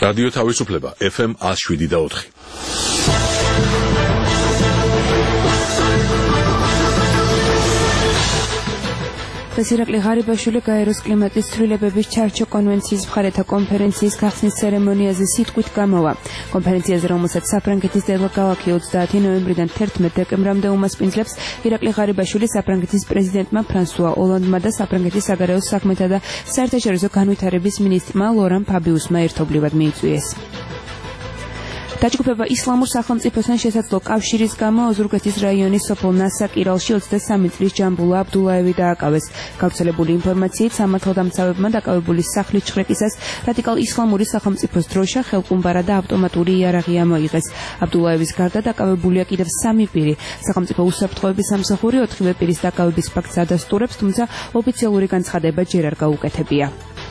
რადიო თავისუფლება FM 107.4. ირაკლი ღარიბაშვილი გაეროს კლიმატის ცვლილებების ჩარჩო კონვენციის მხარეთა კონფერენციის გახსნის ცერემონიაზე სიტყვით გამოვა. კონფერენციაზე, რომელსაც საფრანგეთის დედაქალაქი 30 ნოემბრიდან 11 დეკემბრამდე უმასპინძლებს, ირაკლი ღარიბაშვილი საფრანგეთის პრეზიდენტმა ფრანსუა ოლანდმა და საფრანგეთის საგარეო საქმეთა და საერთაშორისო განვითარების მინისტრმა ლორან ფაბიუსმა ერთობლივად მიიწვიეს. დაჯგუფება ისლამურ სახელმწიფოსთან შესაძლო კავშირის გამო ოზურგეთის რაიონის სოფელ ნასაკირალში 23 წლის ჯამბულა აბდულაევი დააკავეს. გავრცელებული ინფორმაციით სამართალდამცავებმა დაკავებული სახლის ჩხრეკისას რადიკალ ისლამური სახელმწიფოს დროშა, ხელყუმბარა და ავტომატური იარაღი ამოიღეს. აბდულაევის გარდა დაკავებულია კიდევ 3 პირი. სახელმწიფო უსაფრთხოების სამსახური 4 პირის დაკავების ფაქტს ადასტურებს, თუმცა ოფიციალური განცხადება ჯერ არ გაუკეთებია.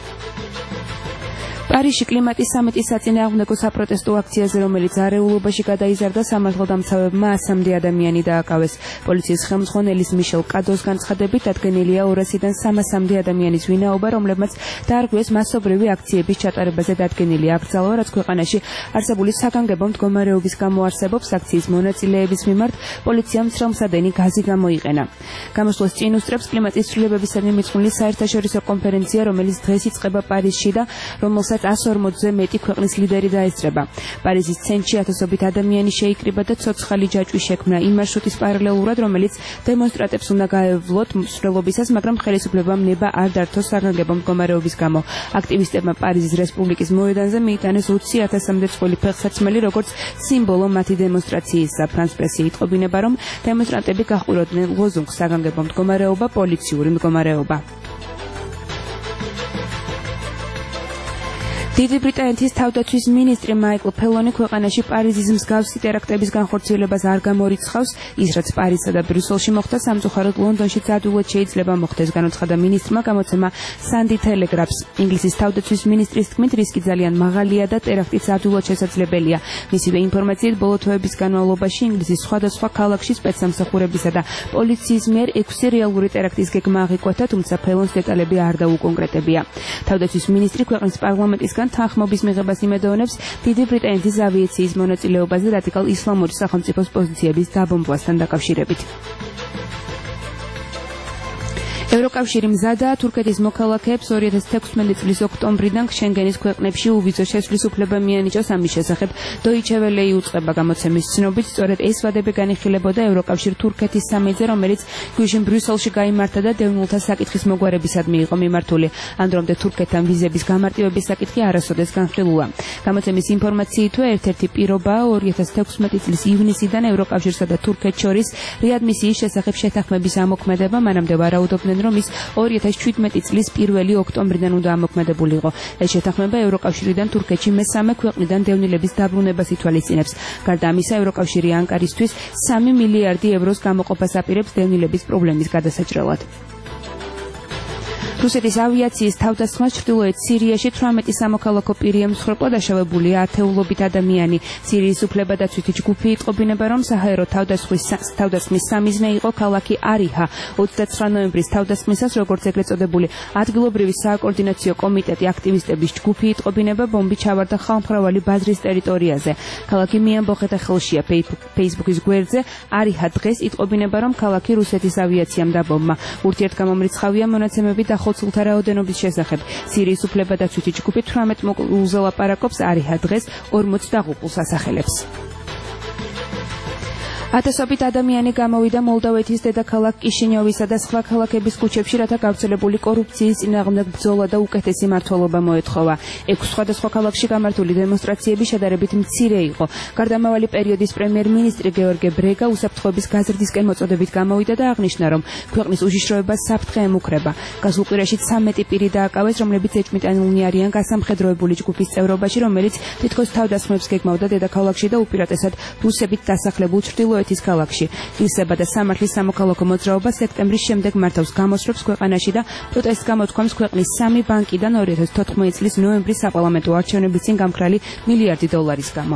პარიზში კლიმატის სამიტის საწინააღმდეგო საპროტესტო აქციაზე, რომელიც არეულობაში გადაიზარდა, სამართალდამცავებმა 100-მდე ადამიანი დააკავეს. პოლიციის ხელმძღვანელის მიშელ კადოს განცხადებით, დადგენილია 200-დან 300-მდე ადამიანის ვინაობა, რომლებმაც დაარღვიეს მასობრივი აქციების ჩატარებაზე დადგენილი აკრძალვა, რაც ქვეყანაში არსებული საგანგებო მდგომარეობის გამო არსებობს. აქციის მონაწილეების მიმართ პოლიციამ მსროლმსადენი გაზი გამოიყენა. გამოსვლას წინ უსწრებს კლიმატის ცვლილებებისადმი მიძღვნილი საერთაშორისო კონფერენცია, რომელიც დღეს იწყება პარიზში და რომელსაც 140-ზე მეტი ქვეყნის ლიდერი დაესწრება. პარიზის ცენტრში ათასობით ადამიანი შეიკრიბა და ცოცხალი ჯაჭვი შექმნა იმ მარშრუტის პარალელურად, რომელიც დემონსტრანტებს უნდა გაევლოთ მსვლელობისას, მაგრამ ხელისუფლებამ ნება არ დართოს საგანგებო მდგომარეობის გამო. აქტივისტებმა პარიზის რესპუბლიკის მოედანზე მიიტანეს 20,000-მდე წყვილი ფეხსაცმელი, როგორც სიმბოლო მათი დემონსტრაციისა. ფრანს პრესი იტყობინება, რომ დემონსტრანტები გაჰყურებდნენ ლოზუნგს საგანგებო მდგომარეობა, პოლიციური მდგომარეობა. დიდი ბრიტანეთის თავდაცვის მინისტრი მაიკლ ფელონი ქვეყანაში პარიზის მსგავსი ტერაქტების განხორციელებას არ გამორიცხავს. ის, რაც პარიზსა და ბრიუსელში მოხდა, სამწუხაროდ ლონდონშიც ადვილად შეიძლება მოხდეს, განაცხადა მინისტრმა გამოცემა Sunday Telegraph. ინგლისის თავდაცვის მინისტრის თქმით, რისკი ძალიან მაღალია და ტერაქტიც ადვილად შესაძლებელია. მისივე ინფორმაციით, ბოლო თვეების განმავლობაში ინგლისის სხვადასხვა ქალაქში სპეცსამსახურებისა და პოლიციის მიერ 6 რეალური ტერაქტის გეგმა აღიკვეთა, თუმცა ფელონს დეტალები არ დაუკონკრეტებია. თავდაცვის მინისტრი ქვეყნის პარლამენტისგან თანხმობის მიღებას იმედოვნებს დიდი ბრიტანეთის ავიაციის მონაწილეობაზე რადიკალ ისლამური სახელმწიფოს პოზიციების დაბომბვასთან დაკავშირებით. ევროკავშირი მზადაა თურქეთის მოქალაქეებს 2016 წლის ოქტომბრიდან შენგენის ქვეყნებში უვიზო შესვლის უფლება მიანიჭოს. ამის შესახებ Deutsche Welle იუწყება გამოცემის ცნობით, სწორედ ეს ვადები განიხილებოდა ევროკავშირ-თურქეთის სამიტზე, რომელიც გვიჟინ ბრიუსელში გაიმართა და დევნილთა საკითხის მოგვარებისადმი იყო მიმართული. ამ დრომდე თურქეთთან ვიზების გამარტივების საკითხი არასოდეს განხილულა. გამოცემის ინფორმაციითვე ერთ-ერთი პირობაა 2016 წლის ივნისიდან ევროკავშირსა და თურქეთს შორის რეადმისიის შესახებ შეთანხმების ამოქმედება, მანამდე ვარაუდობდნენ, რომ ის 2017 წლის 1 ოქტომბრიდან უნდა ამოქმედებულიყო. ეს შეთანხმება ევროკავშირიდან თურქეთში მესამე ქვეყნიდან დევნილების დაბრუნებას ითვალისწინებს. გარდა ამისა, ევროკავშირი ანკარისთვის 3 მილიარდი ევროს გამოყოფას აპირებს დევნილების პრობლემის გადასაჭრელად. რუსეთის ავიაციის თავდასხმას ჩრდილოეთ სირიაში 18 სამოქალაქო პირი ემსხვერპლა, დაშავებულია ათეულობით ადამიანი. სირიის უფლებადაცვითი ჯგუფი იტყობინება, რომ საჰაერო თავდასხმის სამიზნე იყო ქალაქი არიჰა. 29 ნოემბრის თავდასხმისას, როგორც ეგრეთ წოდებული ადგილობრივი სააკოორდინაციო კომიტეტი აქტივისტების ჯგუფი იტყობინება, ბომბი ჩავარდა ხალხმრავალი ბაზრის ტერიტორიაზე. ქალაქი მიამბოხეთა ხელშია. Facebook-ის გვერდზე არიჰა დღეს იტყობინება, რომ ქალაქი რუსეთის ავიაციამ დაბომბა. ურთიერთგამომრიცხავია მონაცემები და ხოცულთა რაოდენობის შესახებ. სირიის უფლებადაცვითი ჯგუფი 18 მოკლულზე ლაპარაკობს, არიჰა დღეს 40 დაღუპულს ასახელებს. ათასობით ადამიანი გამოვიდა მოლდოვეთის დედაქალაქ კიშინიოვისა და სხვა ქალაქების ქუჩებში, რათა გავრცელებული კორუფციის წინააღმდეგ ბრძოლა და უკეთესი მმართველობა მოეთხოვა. 6 სხვადასხვა ქალაქში გამართული დემონსტრაციები შედარებით მცირე იყო. გარდამავალი პერიოდის პრემიერ-მინისტრი გეორგე ბრეგა უსაფრთხოების გაზრდისკენ მოწოდებით გამოვიდა და აღნიშნა, რომ ქვეყნის უშიშროებას საფრთხე ემუქრება. გასულ კვირაში 13 პირი დააკავეს, რომლებიც ეჭვმიტანილნი არიან გასამხედროებული ჯგუფის წევრობაში, რომელიც თითქოს თავდასხმებს გეგმავდა დედაქალაქში და უპირატესად რუსებით დასახლებულ ჩრდილოეთის ქალაქში. ღირსება და სამართლის სამოქალაქო მოძრაობა სექტემბრის შემდეგ მართავს გამოსვლებს ქვეყანაში და პროტესტს გამოთქვამს ქვეყნის 3 ბანკიდან 2014 წლის ნოემბრის საპარლამენტო არჩევნების წინ გამქრალი $1 მილიარდის გამო.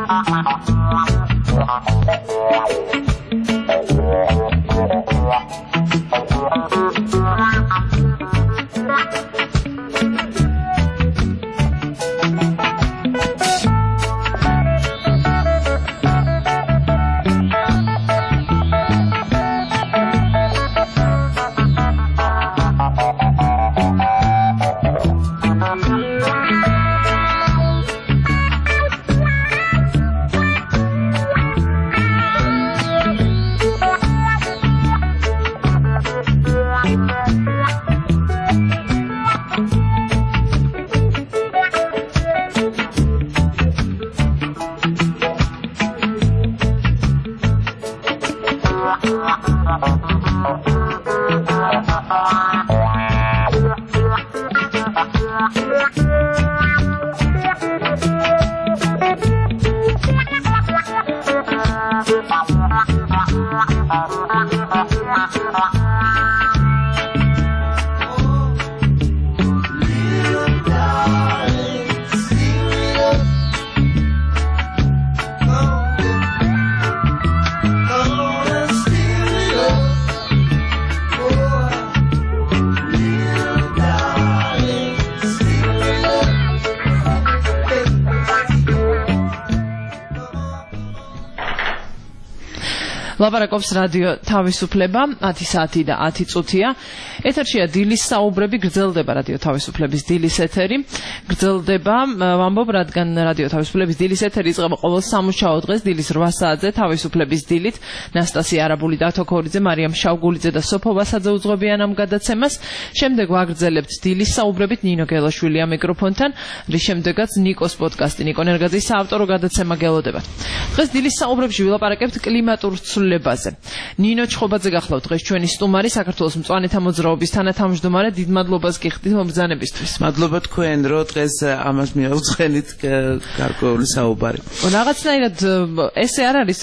ლაპარაკობს რადიო თავისუფლება 10 საათი და 10 წუთია. ეთერშია დილის საუბრები, გრძელდება რადიო თავისუფლების დილის ეთერი. გრძელდება, ვამბობ, რადგან რადიო თავისუფლების დილის ეთერი იწყება ყოველ სამუშაო დღეს დილის 8 საათზე თავისუფლების დილით. ნასტასია არაბული, დათო ქორიძე, მარიამ შავგულიძე და სოფო ვასაძე უძღვებიან ამ გადაცემას. შემდეგ ვაგრძელებთ დილის საუბრებით ნინო გელაშვილია მიკროფონთან, რის შემდეგაც ნიკოს პოდკასტი, ნიკო ნერგაძის საავტორო გადაცემა გელოდება. დღეს დილის საუბრებში ვილაპარაკებთ კლიმატურ ცვლილებაზე. ნინო ჩხობაძე გახლავთ დღეს ჩვენი სტუმარი, საქართველოს მწვანეთა მოძრაობის თანათავმჯდომარე. დიდ მადლობას გიხდით მომბრძანებისთვის. მადლობა თქვენ, რომ დღეს ამას მიაუძღენით გარკვეული საუბარი. რაღაცნაირად ესე არ არის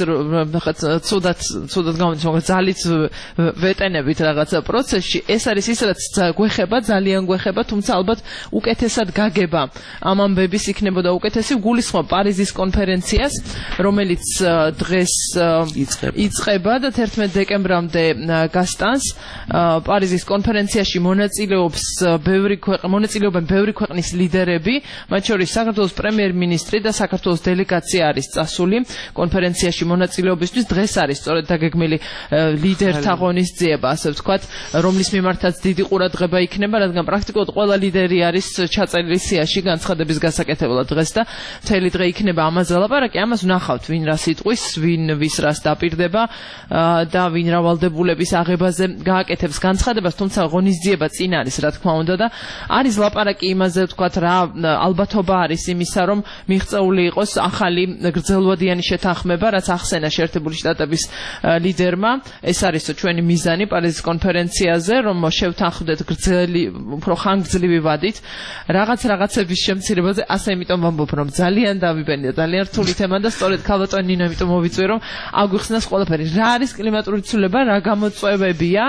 ცუდად გამოდის, მაგრამ ძალით ვეტენებით რაღაცა პროცესში. ეს არის ის, რაც გვეხება, ძალიან გვეხება, თუმცა ალბათ უკეთესად გაგება ამ ამბების იქნებოდა უკეთესი. გულისხმობ პარიზის კონფერენციას, რომელიც დღეს იწყება და 11 დეკემბრამდე გასტანს. პარიზის კონფერენციაში მონაწილეობენ ბევრი ქვეყნის ლიდერები, მათ შორის საქართველოს პრემიერ-მინისტრი და საქართველოს დელეგაცია არის წასული კონფერენციაში მონაწილეობისთვის. დღეს არის სწორედ დაგეგმილი ლიდერთა ღონისძიება, ასე ვთქვათ, რომლის მიმართაც დიდი ყურადღება იქნება, რადგან პრაქტიკულად ყველა ლიდერი არის ჩაწერილი სიაში განცხადების გასაკეთებლად დღეს და მთელი დღე იქნება ამაზე ლაპარაკი. ამას ვნახავთ, ვინ რას იტყვის, ვინ ვის რას დაპირდება და ვინ რა ვალდებულების აღებაზე გააკეთებს განცხადებას, თუმცა ღონისძიება წინ არის, რა თქმა უნდა, და არის ლაპარაკი იმაზე, ვთქვათ, რა ალბათობა არის იმისა, რომ მიღწეული იყოს ახალი გრძელვადიანი შეთანხმება, რაც ახსენა შეერთებული შტატების ლიდერმა. ეს არის ჩვენი მიზანი პარიზის კონფერენციაზე, რომ შევთანხმდეთ გრძელი, უფრო ხანგრძლივი ვადით რაღაცების შემცირებაზე. ასე იმიტომ ვამბობ, რომ ძალიან დავიბენია, ძალიან რთული თემა და სწორედ ქალბატონი ნინო იმიტომ მოვიწვიე, რომ აგვიხსნას ყველაფერი. რა არის კლიმატური ცვლილება, რა გამოწვევებია,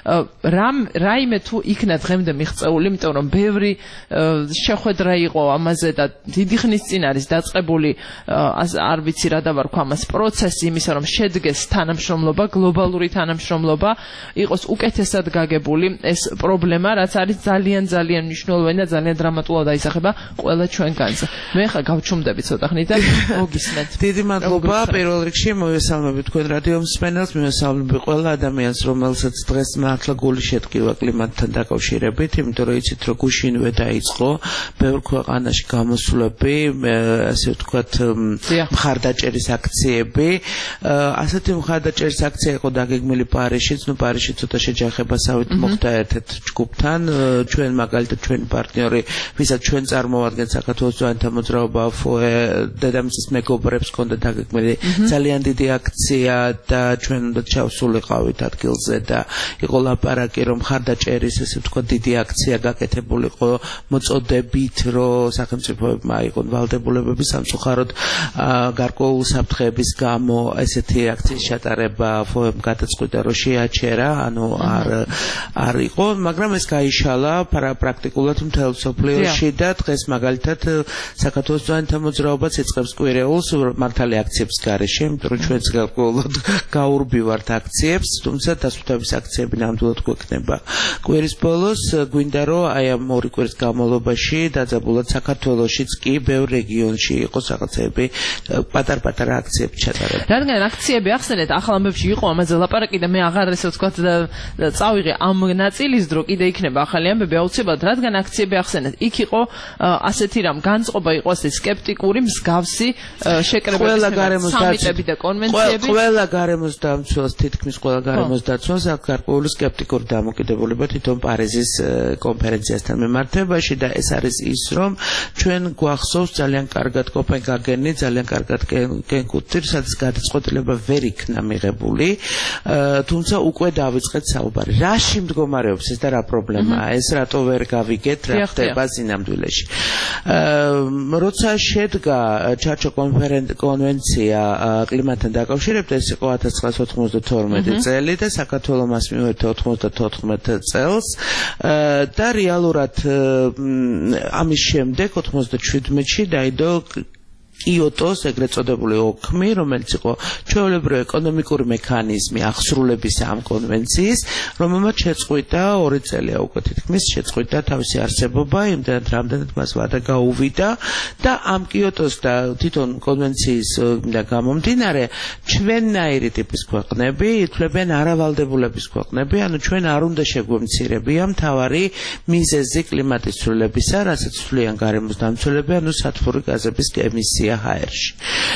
რაიმე თუ იქნა დღემდე მიღწეული, იმიტომ რომ ბევრი შეხვედრა იყო ამაზე და დიდი ხნის წინ არის დაწყებული, არ ვიცი რა დავარქვა ამას, პროცესი იმისა, რომ შედგეს თანამშრომლობა, გლობალური თანამშრომლობა, იყოს უკეთესად გაგებული ეს პრობლემა, რაც არის ძალიან მნიშვნელოვანი და ძალიან დრამატულად აისახება ყველა ჩვენგანზე. მე ხა გავჩუმდები ცოტა ხნით და მოგისმენთ. დიდი მადლობა. პირველ რიგში მოვესალმებით თქვენ რადიო მსმენელს, მივესალმები ყველა ადამიანს, რომელსაც დღეს მართლა გული შეტკივა კლიმატთან დაკავშირებით, იმიტომ რომ იცით, რომ გუშინვე დაიწყო ბევრ ქვეყანაში გამოსვლები, ასე ვთქვათ, მხარდაჭერის აქციები. ასეთი მხარდაჭერის აქცია იყო დაგეგმილი პარიზშიც, პარიზში ცოტა შეჯახებასავით მოხდა ერთ-ერთ ჯგუფთან, ჩვენ მაგალითად ჩვენი პარტნიორი, ვისაც ჩვენ წარმოვადგენთ საქართველოს მწვანეთა მოძრაობა, დედამიწის მეგობრებს ჰქონდა დაგეგმილი ძალიან დიდი აქცია და ჩვენ უნდა ჩავსულიყავით ადგილზე და იყო ლაპარაკი რომ მხარდაჭერის ესე ვთქვათ დიდი აქცია გაკეთებულიყო მოწოდებით რომ სახელმწიფოებმა აიღონ ვალდებულებები სამწუხაროდ გარკვეულ საფრთხეების გამო ესეთი აქციის ჩატარება ფოემ გადაწყვიტა რომ შეაჩერა ანუ არ იყო მაგრამ ეს გაიშალა პრაქტიკულად მთელ მსოფლიოში და დღეს მაგალითად საქართველოს ძვენთა მოძრაობაც იწყებს კვირეულს მართალი აქციების გარეშე იმიტომ რომ ჩვენც გარკვეულად გაურბივართ აქციებს თუმცა დასვენების აქციები ნამდვილად გვექნება კვირის ბოლოს გვინდა რომ აი ამ ორი კვირის განმავლობაში დაძაბულად საქართველოშიც კი ბევრ რეგიონში იყოს რაღაცები პატარ-პატარა აქციები ჩატარება რადგან აქციები ახსენეთ ახალ ამბებში იყო ამაზე ლაპარაკი და მე აღარ ესე ვთქვათ წავიღე ამ ნაწილის დრო კიდე იქნება ახალი ამბები აუცილებლად რადგან აქციები ახსენეთ იქ იყო ასეთი რამ განწყობა იყო ასე სკეპტიკური მსგავსი შეკრებების სამიტები და კონვენციები ყველა გარემოს დამცველს თითქმის ყველა გარემოს დაცვას აქვს გარკვეული სკეპტიკური დამოკიდებულება თვითონ პარიზის კონფერენციასთან მიმართებაში და ეს არის ის რომ ჩვენ გვახსოვს ძალიან კარგად კოპენჰაგენი ძალიან კარგად კენკუთი სადაც გადაწყვეტილება ვერ იქნა მიღებული თუმცა უკვე დავიწყეთ საუბარი რაში მდგომარეობს ეს და რა პრობლემაა ეს რატო ვერ გავიგეთ რა ხდება სინამდვილეში როცა შედგა ჩარჩო კონვენცია კლიმატთან დაკავშირებით ეს იყო 1992 წელი და საქართველოს მას მიუერთდა 94 წელს და რეალურად ამის შემდეგ 97-ში დაიდო კიოტოს ეგრეთ წოდებული ოქმი, რომელიც იყო ჩვეულებრივი ეკონომიკური მექანიზმი აღსრულების ამ კონვენციის, რომელმაც შეწყვიტა 2 წელია უკვე თითქმის შეწყვიტა თავისი არსებობა, იმდენად რამდენად მას ვადა გაუვიდა და ამ კიოტოს და თვითონ კონვენციის გამომდინარე ჩვენნაირი ტიპის ქვეყნები ითვლებიან არავალდებულების ქვეყნები, ანუ ჩვენ არ უნდა შეგვემცირებია მთავარი მიზეზი კლიმატის ცვლილებისა, რასაც თვლიან გარემოს დამცველები, ანუ სათბური გაზების ემისია ჰაერში.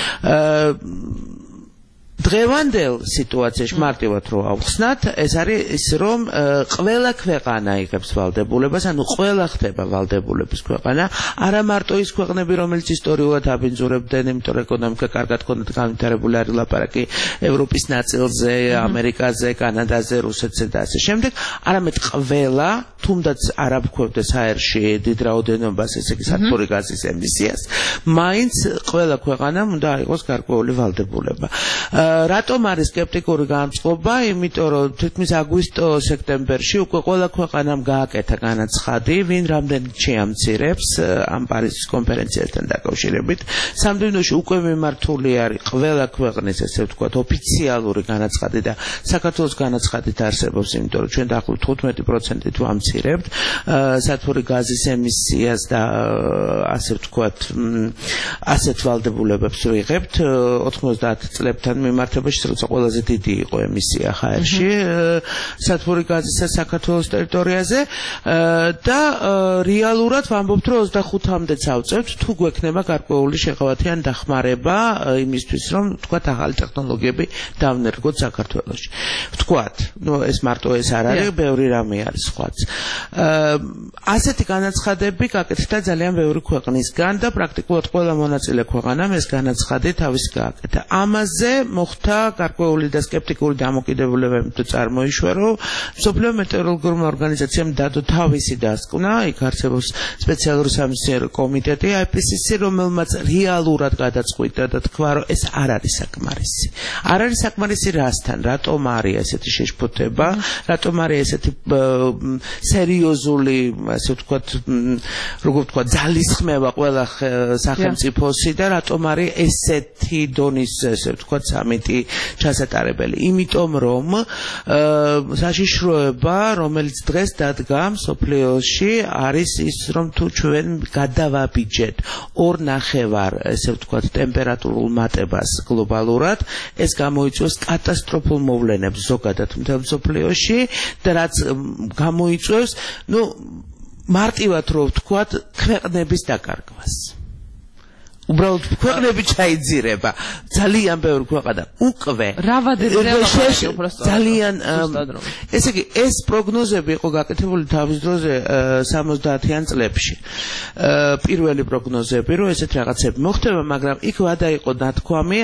დღევანდელ სიტუაციაში მარტივად რო ავხსნათ, ეს არის ის რომ ყველა ქვეყანა იღებს ვალდებულებას, ანუ ყველა ხდება ვალდებულების ქვეყანა, არა მარტო ის ქვეყნები, რომელიც ისტორიულად აბინძურებდნენ, იმიტომ რომ ეკონომიკა კარგად ჰქონდათ განვითარებული არის ლაპარაკი ევროპის ნაწილზე, ამერიკაზე, კანადაზე, რუსეთზე და ასე შემდეგ, არამედ ყველა, თუნდაც არ აფქვევდეს აერში დიდ რაოდენობას, ესე იგი სათბური გაზის ემისიას, მაინც ყველა ქვეყანამ უნდა აიღოს გარკვეული ვალდებულება. Რატომ არის სკეპტიკური განწყობა? იმიტომ რომ თითქმის აგვისტო-სექტემბერში უკვე ყველა ქვეყანამ გააკეთა განაცხადი, ვინ რამდენად შეამცირებს ამ პარიზის კონფერენციასთან დაკავშირებით. Სამდივნოში უკვე მიმართული არის ყველა ქვეყნის, ესე ვთქვათ, ოფიციალური განაცხადი და საქართველოს განაცხადით არსებობს, იმიტომ რომ ჩვენ დაახლოებით 15%-ით ვამცირებთ სათბური გაზის ემისიას და ასე ვთქვათ, ასეთ ვალდებულებებს ვიღებთ 90 წლებთან მიმართებაში, როცა ყველაზე დიდი იყო ემისია ჰაერში სათბური გაზისა საქართველოს ტერიტორიაზე და რეალურად ვამბობთ, რომ 25-მდე წავწევთ, თუ გვექნება გარკვეული შეღავათიან დახმარება იმისთვის, რომ თქვათ ახალი ტექნოლოგიები დავნერგოთ საქართველოში. Ვთქვათ, ეს მარტო ეს არ არის, ბევრი რამე არის სხვაც. ასეთი განაცხადები გაკეთდა ძალიან ბევრი ქვეყნისგან და პრაქტიკულად ყველა მონაწილე ქვეყანამ ეს განაცხადი თავის გააკეთა. ამაზე მოხდა გარკვეული და სკეპტიკური დამოკიდებულება, იმიტომ წარმოიშვა, რომ მსოფლიო მეტეოროლოგიურმა ორგანიზაციამ დადო თავისი დასკვნა, იქ არსებობს სპეციალური სამეცნიერო კომიტეტი IPCC, რომელმაც რეალურად გადაწყვიტა და თქვა, რომ ეს არ არის საკმარისი. არ არის საკმარისი რასთან, რატომ არის ესეთი შეშფოთება, რატომ არის ესეთი სერიოზული, ასე ვთქვათ, როგორ ვთქვათ, ძალისხმევა ყველა სახელმწიფოსი და რატომ არის ესეთი დონის, ესე ვთქვათ, სამიტი ჩასატარებელი. Იმიტომ რომ საშიშროება, რომელიც დღეს დადგა მსოფლიოში, არის ის, რომ თუ ჩვენ გადავაბიჯეთ 2.5, ესე ვთქვათ, ტემპერატურულ მატებას გლობალურად, ეს გამოიწვევს კატასტროფულ მოვლენებს ზოგადად მთელ მსოფლიოში და რაც გამოიწვევს, მარტივად რო ვთქვათ, ქვეყნების დაკარგვას. უბრალოდ ქვეყნები ჩაიძირება ძალიან ბევრი ქვეყანა უკვე ძალიან ესე იგი ეს პროგნოზები იყო გაკეთებული თავის დროზე 70-იან წლებში პირველი პროგნოზები რომ ესეთ რაღაცები მოხდება მაგრამ იქ ვადა იყო ნათქვამი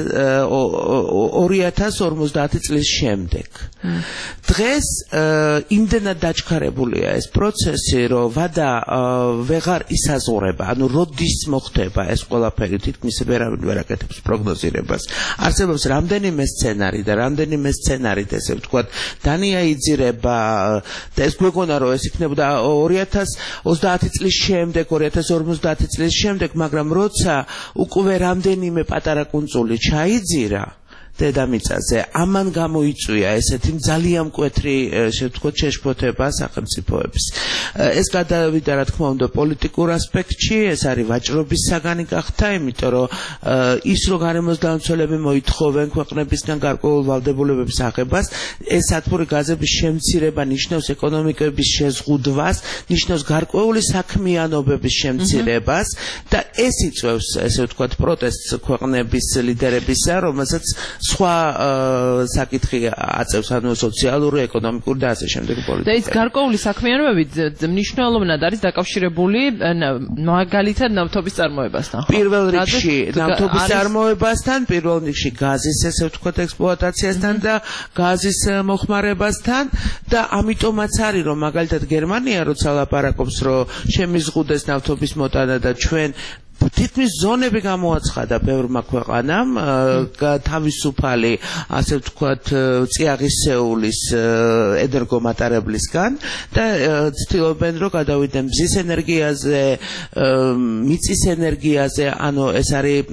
2050 წლის შემდეგ დღეს იმდენად დაჩქარებულია ეს პროცესი რომ ვადა ვეღარ ისაზღვრება ანუ როდის მოხდება ეს ყველაფერი თითქმის ვერავინ ვერ აკეთებს პროგნოზირებას არსებობს რამდენიმე სცენარი და რამდენიმე სცენარით ესე ვთქვათ დანია იძირება და ეს გვეგონა რომ ეს იქნებოდა 2030 წლის შემდეგ 2050 წლის შემდეგ მაგრამ როცა უკვე რამდენიმე პატარა კუნძული ჩაიძირა დედამიწაზე ამან გამოიწვია ესეთი ძალიან მკვეთრი შევთქვათ შეშფოთება სახელმწიფოების ეს გადავიდა რა თქმა უნდა პოლიტიკურ ასპექტში ეს არის ვაჭრობის საგანი გახდა იმიტომ რომ ის რო გარემოსდამცველები მოითხოვენ ქვეყნებისგან გარკვეულ ვალდებულებების აღებას ეს სათბური გაზების შემცირება ნიშნავს ეკონომიკების შეზღუდვას ნიშნავს გარკვეული საქმიანობების შემცირებას და ეს იწვევს ესე ვთქვათ პროტესტს ქვეყნების ლიდერებისა რომელსაც სხვა საკითხი აწევს ანუ სოციალური, ეკონომიკური და ასე შემდეგ პოლიტიკა. და ის გარკვეული საქმიანობები მნიშვნელოვნად არის დაკავშირებული მაგალითად ნავთობის წარმოებასთან. პირველ რიგში ნავთობის წარმოებასთან, პირველ რიგში გაზის ესე ვთქვათ ექსპლუატაციასთან და გაზის მოხმარებასთან და ამიტომაც არის რომ მაგალითად გერმანია როცა ლაპარაკობს რომ შემიზღუდეს ნავთობის მოტანა და ჩვენ თითქმის ზონები გამოაცხადა ბევრმა ქვეყანამ თავისუფალი ასე ვთქვათ წიაღისეულის ენერგომატარებლისგან და ცდილობენ რომ გადავიდნენ მზის ენერგიაზე, მიწის ენერგიაზე, ანუ ეს არის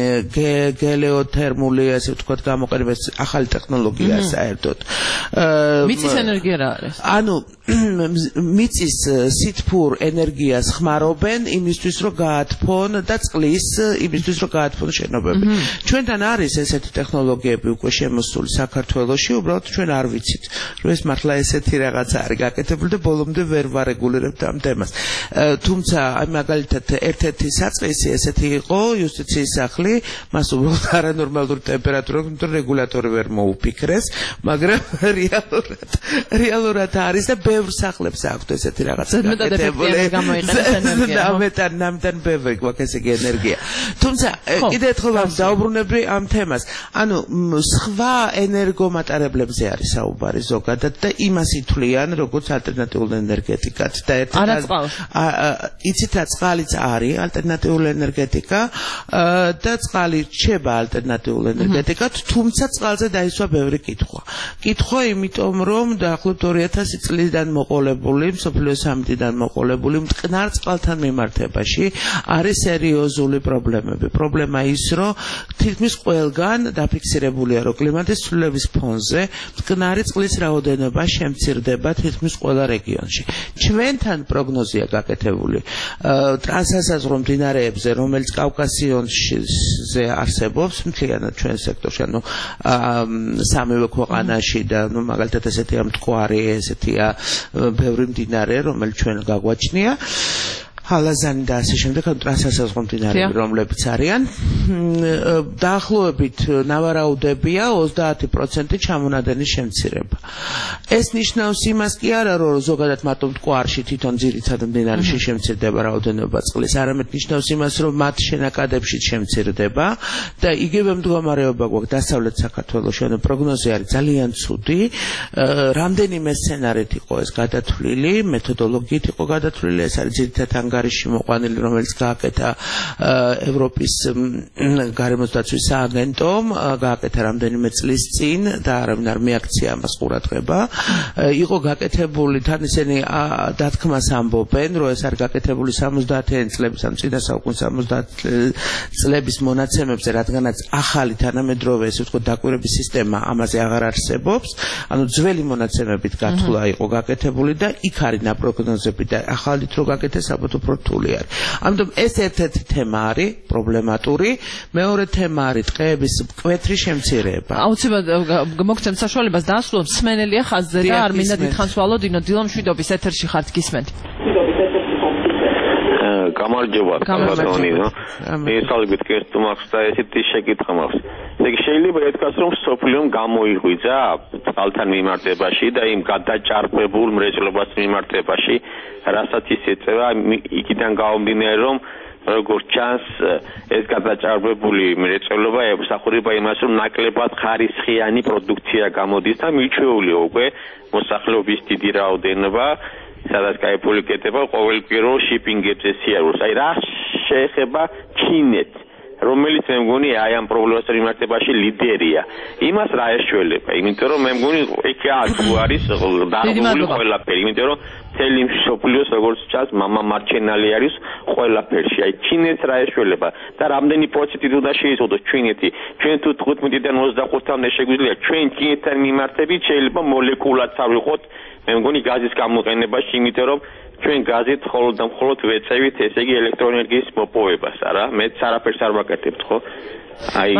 გეოლოთერმული ასე ვთქვათ გამოყენება ახალი ტექნოლოგია საერთოდ. მიწის ენერგია რა არის? ანუ მიწის სითბურ ენერგიას ხმარობენ იმისთვის რომ გაათფონ და წყლის იმისთვის რომ გაათფონ შენობები. ჩვენთან არის ესეთი ტექნოლოგიები უკვე შემოსული საქართველოში, უბრალოდ ჩვენ არ ვიცით, რომ ეს მართლა ესეთი რაღაცა არის გაკეთებული და ბოლომდე ვერ ვარეგულირებთ ამ თემას. თუმცა აი მაგალითად ერთ-ერთი საწყისი ესეთი იყო იუსტიციის სახლი, მას უბრალოდ არანორმალური ტემპერატურა, იმიტომ რეგულატორი ვერ მოუფიქრეს, მაგრამ რეალურად არის და ბევრ სახლებს აქვთ ესეთი რაღაცა გაკეთებული. ნამდვილად ბევრი გვაქვს ესე იგი ენერგია. თუმცა კიდევ ერთხელ დავბრუნები ამ თემას. ანუ სხვა ენერგომატარებლებზე არის საუბარი ზოგადად და იმას ითვლიან როგორც ალტერნატიულ ენერგეტიკად და იცით რა წყალიც არის ალტერნატიული ენერგეტიკა და წყალი რჩება ალტერნატიულ ენერგეტიკად, თუმცა წყალზე დაისვა ბევრი კითხვა, იმიტომ რომ დაახლოებით 2000 წლიდან მოყოლებული, მსოფლიოს სამედიდან მოყოლებული მტკნარ წყალთან მიმართებაში არის სერიოზული პრობლემები. პრობლემა ის, რომ თითქმის ყველგან დაფიქსირებულია, რომ კლიმატის ცვლილების ფონზე მტკნარი წყლის რაოდენობა შემცირდება თითქმის ყველა რეგიონში. ჩვენთან პროგნოზია გაკეთებული ტრანსასაზღვრო მდინარეებზე, რომელიც კავკასიონზე არსებობს, მთლიანად ჩვენ სექტორში, ანუ სამივე ქვეყანაში და მაგალითად ესეთია მტკვარი, ესეთია ბევრი მდინარე, რომელიც ჩვენ გაგვაჩნია. ალაზანი და ასე შემდეგ ტრანსასაზღვრო მდინარეები რომლებიც არიან დაახლოებით ნავარაუდებია 30% ჩამონადენის შემცირება. ეს ნიშნავს იმას კი არა რომ ზოგადად მარტო მტკვარში თვითონ ძირითად მდინარეში შემცირდება რაოდენობა წყლის, არამედ ნიშნავს იმას რომ მათ შენაკადებში შემცირდება და იგივე მდგომარეობა გვაქვს დასავლეთ საქართველოში, ანუ პროგნოზი არის ძალიან ცუდი. რამდენიმე სცენარით იყო ეს გადათვლილი, მეთოდოლოგიით იყო გადათვლილი, ეს არის ძირითადად ანგარიში მოყვანილი, რომელიც გააკეთა ევროპის გარემოსდაცვის სააგენტომ, გააკეთა რამდენიმე წლის წინ და არავინ არ მიაქცია ამას ყურადღება. იყო გაკეთებული, თან ისინი დათქმას ამბობენ, რომ ეს არის გაკეთებული 70-იან წლების, ან წინა საუკუნის 70 წლების მონაცემებზე, რადგანაც ახალი თანამედროვე ესე ვთქვათ დაკვირვების სისტემა ამაზე აღარ არსებობს, ანუ ძველი მონაცემებით გათვლა იყო გაკეთებული და იქ არის ნაპროგნოზები და ახალით რო გაკეთეს ალბათ უფრო რთული არის. ამიტომ ეს ერთ-ერთი თემა არის პრობლემატური, მეორე თემა არის ტყეების მკვეთრი შემცირება. აუცილებლად მოგცემთ საშუალებას დაასრულოთ მსმენელია ხაზზე და არ მინდა დიდხანს ვალო დინო დილამშვიდობის ეთერში ხართ გისმენთ. გამარჯობა ბატონო. მისალებით კერძო მაქვს და ესეთი შეკითხვა მაქვს. ეგ შეიძლება ეთქას რომ სოფლიომ გამოიღვიძა წყალთან მიმართებაში და იმ გადაჭარბებულ მრეწველობას მიმართებაში, რასაც ის ეწევა იქიდან გამომდინარე რომ როგორც ჩანს ეს გადაჭარბებული მრეწველობა ემსახურება იმას რომ ნაკლებად ხარისხიანი პროდუქცია გამოდის და მიჩვეულია უკვე მოსახლეობის დიდი რაოდენობა სადაც გაიფული კეთება ყოველკვირეულ შიპინგებზე სიარულს. აი რა შეეხება ჩინეთს რომელიც მე მგონი აი ამ პრობლემას მიმართებაში ლიდერია. იმას რა ეშველება? იმიტომ რომ მე მგონი იქ არის დარღვეული ყველაფერი, იმიტომ რომ მთელი მსოფლიოს როგორც ჩანს მამა მარჩენალი არის ყველაფერში. აი ჩინეთს რა ეშველება და რამდენი პროცენტით უნდა შეიზღუდოს ჩვენეთი? ჩვენ თუ 15-დან 25-მდე შეგვიძლია ჩვენ ჩინეთთან მიმართებით შეიძლება მოლეკულაც არ ვიყოთ მე მგონი გაზის გამოყენებაში, იმიტომ რომ ჩვენ გაზით მხოლოდ და მხოლოდ ვეწევით, ესე იგი ელექტროენერგიის მოპოვებას, არა? მეც არაფერს არ ვაკეთებთ, ხო? აი,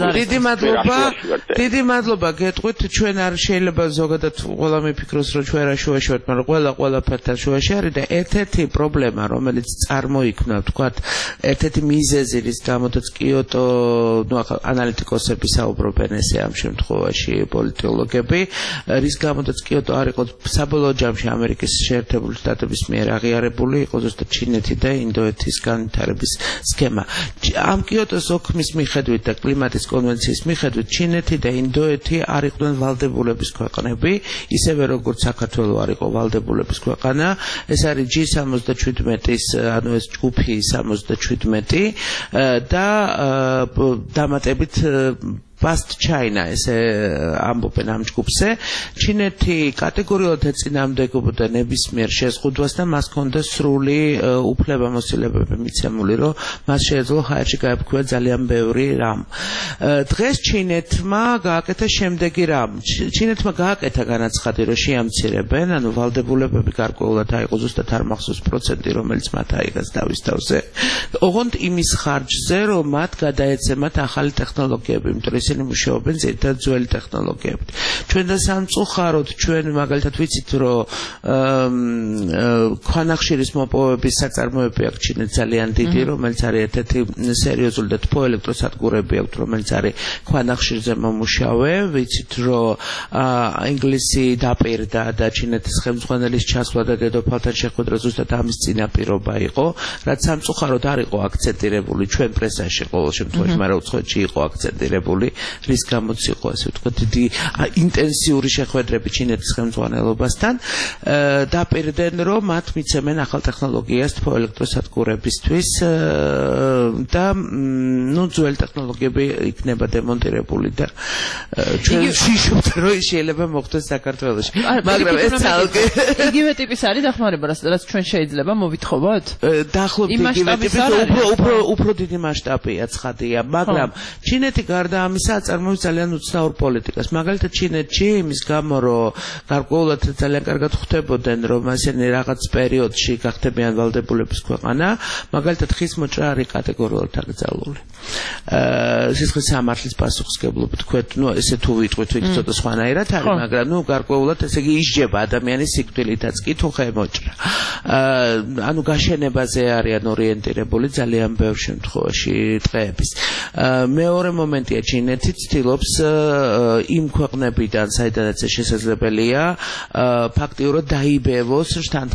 დიდი მადლობა გეტყვით, ჩვენ არ შეიძლება ზოგადად ყველა მიფიქროს, რომ ჩვენ რა შუაში ვართ, მაგრამ ყველაფერთან შუაში არის და ერთ-ერთი პრობლემა, რომელიც წარმოიქმნა, ვთქვათ, ერთ-ერთი მიზეზი, რის გამოდაც კიოტო, ნუ ახლა ანალიტიკოსები საუბრობენ ესე ამ შემთხვევაში, პოლიტოლოგები, რის გამოდაც კიოტო არ იყო საბოლოო ჯამში ამერიკის შეერთებული შტატების მიერ აღიარებული, იყო ზუსტად ჩინეთი და ინდოეთის განვითარების სქემა. ამ კიოტოს ოქმის მიხედვით და კლიმატის კონვენციის მიხედვით ჩინეთი და ინდოეთი არ იყვნენ ვალდებულების ქვეყნები, ისევე როგორც საქართველო არ იყო ვალდებულების ქვეყანა. ეს არის G77-ის, ანუ ეს ჯგუფი 77 და დამატებით Past China ესე ამბობენ ამ ჯგუფზე. ჩინეთი კატეგორიულად ეწინააღმდეგებოდა ნებისმიერ შეზღუდვას და მას ჰქონდა სრული უფლებამოსილებები მიცემული, რომ მას შეეძლო ჰაერში გაეფქვია ძალიან ბევრი რამ. დღეს ჩინეთმა გააკეთა შემდეგი რამ. ჩინეთმა გააკეთა განაცხადი, რომ შეამცირებენ, ანუ ვალდებულებები გარკვეულად აიღო ზუსტად არ მახსოვს პროცენტი, რომელიც მათ აიღეს დავის თავზე. ოღონდ იმის ხარჯზე, რომ მათ გადაეცემათ ახალი ტექნოლოგიები, იმიტომ რომ მუშაობენ ზედმეტ ძველი ტექნოლოგიებით. ჩვენ და სამწუხაროდ ჩვენ მაგალითად ვიცით რომ ქვანახშირის მოპოვების საწარმოები აქვს ჩინეთს ძალიან დიდი, რომელიც არის ერთ-ერთი სერიოზული და თბო ელექტროსადგურები აქვს, რომელიც არის ქვანახშირზე მომუშავე. ვიცით რომ ინგლისი დაპირდა და ჩინეთის ხელმძღვანელის ჩასვლა და დედოფალთან შეხვედრა ზუსტად ამის წინაპირობა იყო, რაც სამწუხაროდ არ იყო აქცენტირებული ჩვენ პრესაში ყოველ შემთხვევაში, მაგრამ უცხოეთში იყო აქცენტირებული. რის გამოც იყო ასე ვთქვათ დიდი ინტენსიური შეხვედრები ჩინეთის ხელმძღვანელობასთან დაპირდნენ რომ მათ მიცემენ ახალ ტექნოლოგიას თბო ელექტროსადგურებისთვის და ნუ ძველი ტექნოლოგიები იქნება დემონტირებული და ჩვენ ვშიშობთ რომ შეიძლება მოხდეს საქართველოში მაგრამ ეს ცალკე იგივე ტიპის არის დახმარება რაც ჩვენ შეიძლება მოვითხოვოთ დაახლოებით იგივე ტიპის უფრო დიდი მასშტაბია ცხადია მაგრამ ჩინეთი გარდა ამისა აწარმოებს ძალიან უცნაურ პოლიტიკას. მაგალითად ჩინეთში იმის გამო რომ გარკვეულად ძალიან კარგად ხვდებოდნენ რომ ასენი რაღაც პერიოდში გახდებიან ვალდებულების ქვეყანა, მაგალითად ხის მოჭრა არის კატეგორიულად აკრძალული. სისხლის სამართლის პასუხისმგებლობა თქვენ, ნუ ესე თუ ვიტყვით იქ ცოტა სხვანაირად არის, მაგრამ ნუ გარკვეულად ესე იგი ისჯება ადამიანის სიკვდილითაც კი თუ ხე მოჭრა. ანუ გაშენებაზე არიან ორიენტირებული ძალიან ბევრ შემთხვევაში დღეების. მეორე მომენტია ჩინეთი ცდილობს იმ ქვეყნებიდან, საიდანაც შესაძლებელია, ფაქტიურად დაიბევოს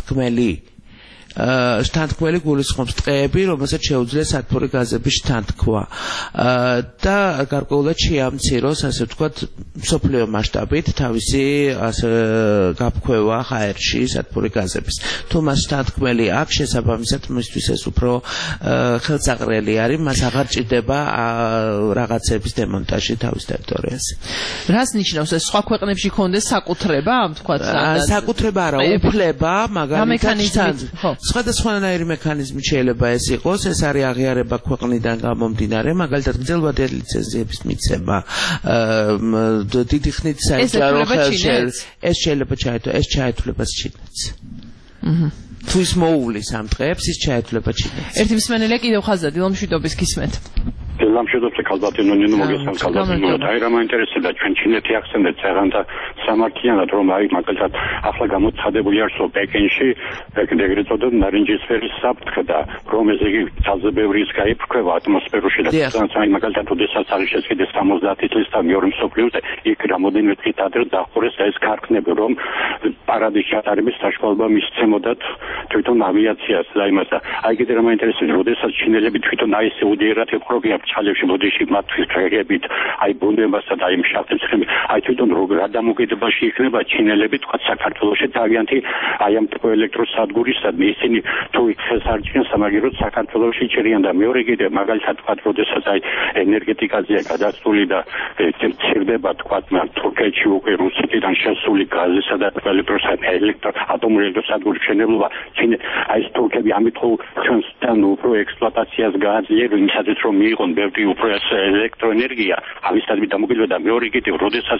შთანთქმელი გულისხმობს ტყეები, რომელსაც შეუძლია სათბური გაზების შთანთქვა და გარკვეულად შეამციროს, ასე ვთქვათ, მსოფლიო მასშტაბით თავისი ასე გაფქვევა ჰაერში სათბური გაზების. თუ მას შთანთქმელი აქვს, შესაბამისად მისთვის ეს უფრო ხელსაყრელი არის, მას აღარ ჭირდება რაღაცების დემონტაჟი თავის ტერიტორიაზე. რას ნიშნავს ეს სხვა ქვეყნებში ქონდეს საკუთრება, ვთქვათ, საკუთრება არა, უფლება, მაგალითად სხვადასხვანაირი მექანიზმი შეიძლება ეს იყოს, ეს არის აღიარება ქვეყნიდან გამომდინარე, magalitat გრძელვადიანი ლიცენზიების მიცემა, დიდი ხნით საჯარო ხელში ეს შეიძლება ჩაეთვლება ჩინეთს. თუ ის მოუვლის ამ დღეებს, ის ჩაეთვლება ჩინეთს. ერთი მსმენელია კიდევ ხაზად, დილომშვიდობის გისმენთ. Lamședovce kalbatinoninu mogestan kalbatinonu და რა მაინტერესებდა ჩვენ ჩინეთი ახსენეთ წეღანთა სამართლიანად რომ აი მაგალითად ახლა გამოცხადებული არსო პეკინში ეგრეთ წოდებული ნარინჯისფერის საფრთხე და რომ ეს იგი ძალზე ბევრი ის გაიფრქვევა ატმოსფეროში და აი მაგალითად ოდესაც არის შესყიდეს 70 წლის და მეორე მსოფლიოზე იქ რამოდენიმე დღით ადრე დახურეს და ეს ქარხნები რომ პარადის ჩატარების საშუალება მისცემოდათ თვითონ ავიაციას და იმას და აი კიდე რა მაინტერესებდა ოდესაც ჩინელები თვითონ აი ეს უდიერად ეპყრობიან ჩალებში ბოდიში მათ ღირებით აი ბუნებასა და იმ შახტებს აი თვითონ როგორ ადამიანებაში იქნება ჩინელები თქვა საქართველოში თავიანთი აი ამ ელექტროსადგურისა და ისინი თუ იქ სარჩიან სამაგიეროდ საქართველოში ჭრიან და მეორე კიდე მაგალითად თქვა როდესაც აი ენერგეტიკაზეა გადასული და ცირდება თქვა თურქეთში უკვე რუსეთიდან შესული გაზისა და ატომური ელექტროსადგურის მშენებლობა აი ეს თურქები ამით ჩვენთან უფრო ექსპლუატაციას გააძლიერებენ იმისათვის რომ მიიღონ ბევრი უფრო ელექტროენერგია ავისადმი დამოკიდდება და მეორე კიდევ როდესაც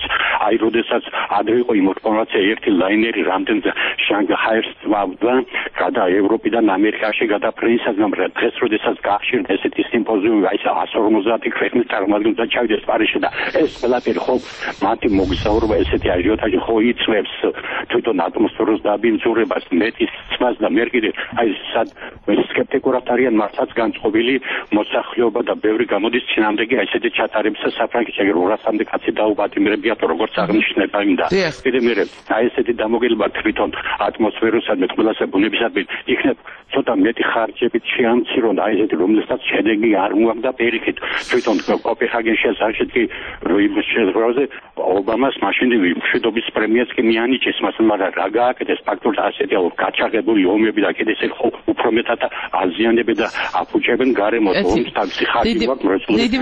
ადრე იყო ინფორმაცია ერთი ლაინერი რამდენზე შანგჰაის ვავდა გადა ევროპიდან ამერიკაში გადაფრენისას მაგრამ დღეს როდესაც გაახშირდა ესეთი სიმპოზიუმი აი 150 ქვეყნის წარმომადგენლთა ჩავიდეს პარიზში და ეს ყველაფერი ხო მათი მოგზაურობა ესეთი აჟიოტაჟი ხო იწვევს თვითონ ატმოსფეროს დაბინძურებას მეტის ცმას და მე კიდე აი სად სკეპტიკურად არიან მართლაც განწყობილი მოსახლეობა და ბევრი გამოდის წინამდეგი აი ესეთი ჩატარებისა საფრანგეთში 200-მდე კაცი დაუპატიმრებიათ როგორც აღნიშნება იმ და კიდე მე აი ესეთი დამოგელება თვითონ ატმოსფეროსადმი ყველაზე ბუნებისადმი იქნებ ცოტა მეტი ხარჯებით შეამცირონ აი ესეთი რომელსაც შედეგი არ მოაქვს პირიქით თვითონ კოპენჰაგენში ასაშეთი როიმშეზროზე ობამას მაშინ მშვიდობის პრემიაც კი მიანიჭეს მაგრამ რა გააკეთეს ფაქტობრივად ასეთი გაჩაღებული ომები და კიდე ესე ხო უფრო მეტად აზიანები და აფუჭებენ გარემოს ომს თავისი ხარჯი გვაქვს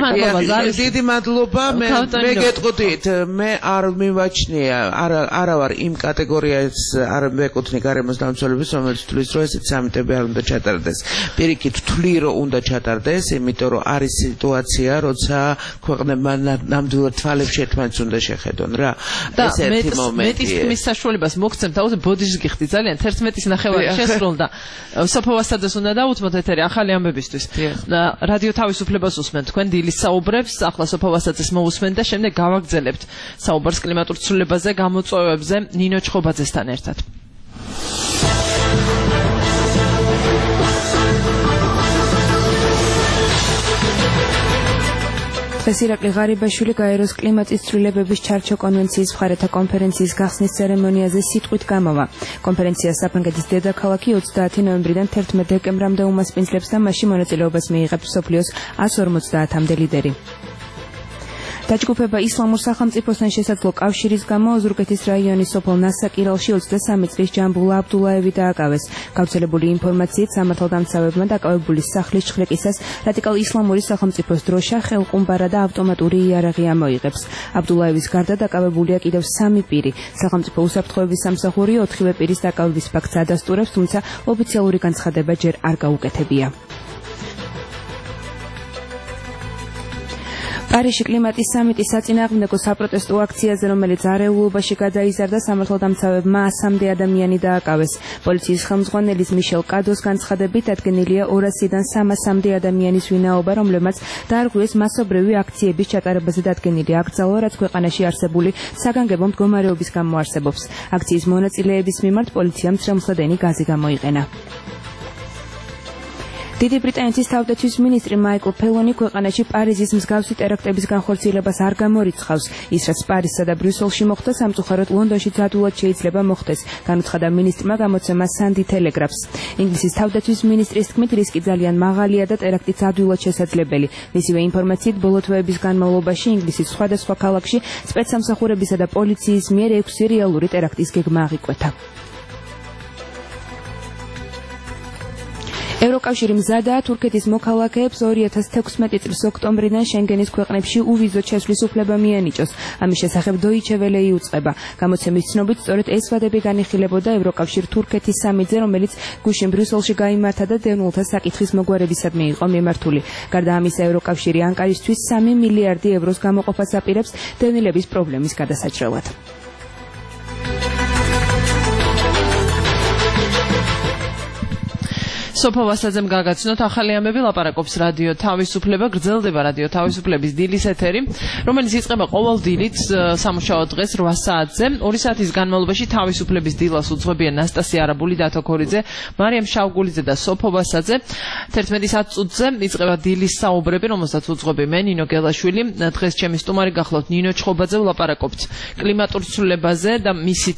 დიდი მადლობა მე გეტყოდით მე არ მივაჩნია არა ვარ იმ კატეგორიას არ მეკუთვნი გარემოს დამცველების რომელიც თulis რომ ესეთ სამიტები არ უნდა ჩატარდეს პირიქით თვლი რომ უნდა ჩატარდეს იმიტომ რომ არის სიტუაცია როცა ქვეყნებმა ნამდვილად თვალებში ერთმანეთს უნდა შეხედონ რა ეს ერთი მომენტია მეტის ხმის საშუალებას მოგცემთ აუზე ბოდიში გიხდი ძალიან 11-ის ნახევარი შესრულდა სოფო ვასაძეს უნდა დაუთმოთ ეთერი ახალი ამბებისთვის რადიო თავისუფლებას უსმენთ თქვენ დილის საუბრებს ახლა სოფო ვასაძეს მოусმენთ და შემდეგ გავაგრძელებთ საუბარს კლიმატურ ცვლილებაზე გამოწვევებზე ნინო ჩხობაძესთან ერთად დღეს ირაკლი ღარიბაშვილი გაეროს კლიმატის ცვლილებების ჩარჩო კონვენციის მხარეთა კონფერენციის გახსნის ცერემონიაზე სიტყვით გამოვა. კონფერენციას საფრანგეთის დედაქალაქი 30 ნოემბრიდან 11 დეკემბრამდე უმასპინძლებს და მასში მონაწილეობას მიიღებს მსოფლიოს 150-მდე ლიდერი. დაჯგუფება ისლამურ სახელმწიფოსთან შესაძლო კავშირის გამო ოზურგეთის რაიონის სოფელ ნასაკირალში 23 წლის ჯამბულა აბდულაევი დააკავეს. გავრცელებული ინფორმაციით სამართალდამცავებმა დაკავებული სახლის ჩხრეკისას რადიკალ ისლამური სახელმწიფოს დროშა, ხელყუმბარა და ავტომატური იარაღი ამოიღებს. აბდულაევის გარდა დაკავებულია კიდევ 3 პირი. სახელმწიფო უსაფრთხოების სამსახური 4-ვე პირის დაკავების ფაქტს ადასტურებს, თუმცა ოფიციალური განცხადება ჯერ არ გაუკეთებია. პარიზში კლიმატის სამიტის საწინააღმდეგო საპროტესტო აქციაზე, რომელიც არეულობაში გადაიზარდა, სამართალდამცავებმა 100-მდე ადამიანი დააკავეს. პოლიციის ხელმძღვანელის მიშელ კადოს განცხადებით, დადგენილია 200-დან 300-მდე ადამიანის ვინაობა, რომლებმაც დაარღვიეს მასობრივი აქციების ჩატარებაზე დადგენილი აკრძალვა, რაც ქვეყანაში არსებული საგანგებო მდგომარეობის გამო არსებობს. აქციის მონაწილეების მიმართ პოლიციამ ცრემლსადენი გაზი გამოიყენა. დიდი ბრიტანეთის თავდაცვის მინისტრი მაიკლ ფელონი ქვეყანაში პარიზის მსგავსი ტერაქტების განხორციელებას არ გამორიცხავს. ის რაც პარიზსა და ბრიუსელში მოხდა, სამწუხაროდ ლონდონშიც ადვილად შეიძლება მოხდეს, განუცხადა მინისტრმა გამოცემა Sunday Telegraph-ს. ინგლისის თავდაცვის მინისტრის თქმით, რისკი ძალიან მაღალია და ტერაქტიც ადვილად შესაძლებელი. მისივე ინფორმაციით, ბოლო თვეების განმავლობაში ინგლისის სხვადასხვა ქალაქში სპეცსამსახურებისა და პოლიციის მიერ 6 რეალური ტერაქტის გეგმა აღიკვეთა. ევროკავშირი მზადაა თურქეთის მოქალაქეებს 2016 წლის ოქტომბრიდან შენგენის ქვეყნებში უვიზო შესვლის უფლება მიანიჭოს. ამის შესახებ Deutsche Welle იუწყება. გამოცემის ცნობით, სწორედ ეს ვადები განიხილებოდა ევროკავშირ-თურქეთის სამიტზე, რომელიც გუშინ ბრიუსელში გაიმართა და დევნილთა საკითხის მოგვარებისადმი იყო მიმართული. გარდა ამისა, ევროკავშირი ანკარისთვის 3 მილიარდი ევროს გამოყოფას აპირებს დევნილების პრობლემის გადასაჭრელად. სოფო ვასაძემ გაგაცნოთ ახალი ამბები, ლაპარაკობს რადიო თავისუფლება, გრძელდება რადიო თავისუფლების დილის ეთერი, რომელიც იწყება ყოველ დილით სამუშაო დღეს 8 საათზე. 2 საათის განმავლობაში თავისუფლების დილას უძღვებიან ნასტასია არაბული, დათო ქორიძე, მარიამ შავგულიძე და სოფო ვასაძე. 11:10 წუთზე იწყება დილის საუბრები, რომელსაც უძღვები მე, ნინო გელაშვილი. დღეს ჩემი სტუმარი გახლავთ ნინო ჩხობაძე, ვლაპარაკობთ კლიმატურ ცვლილებაზე და მისით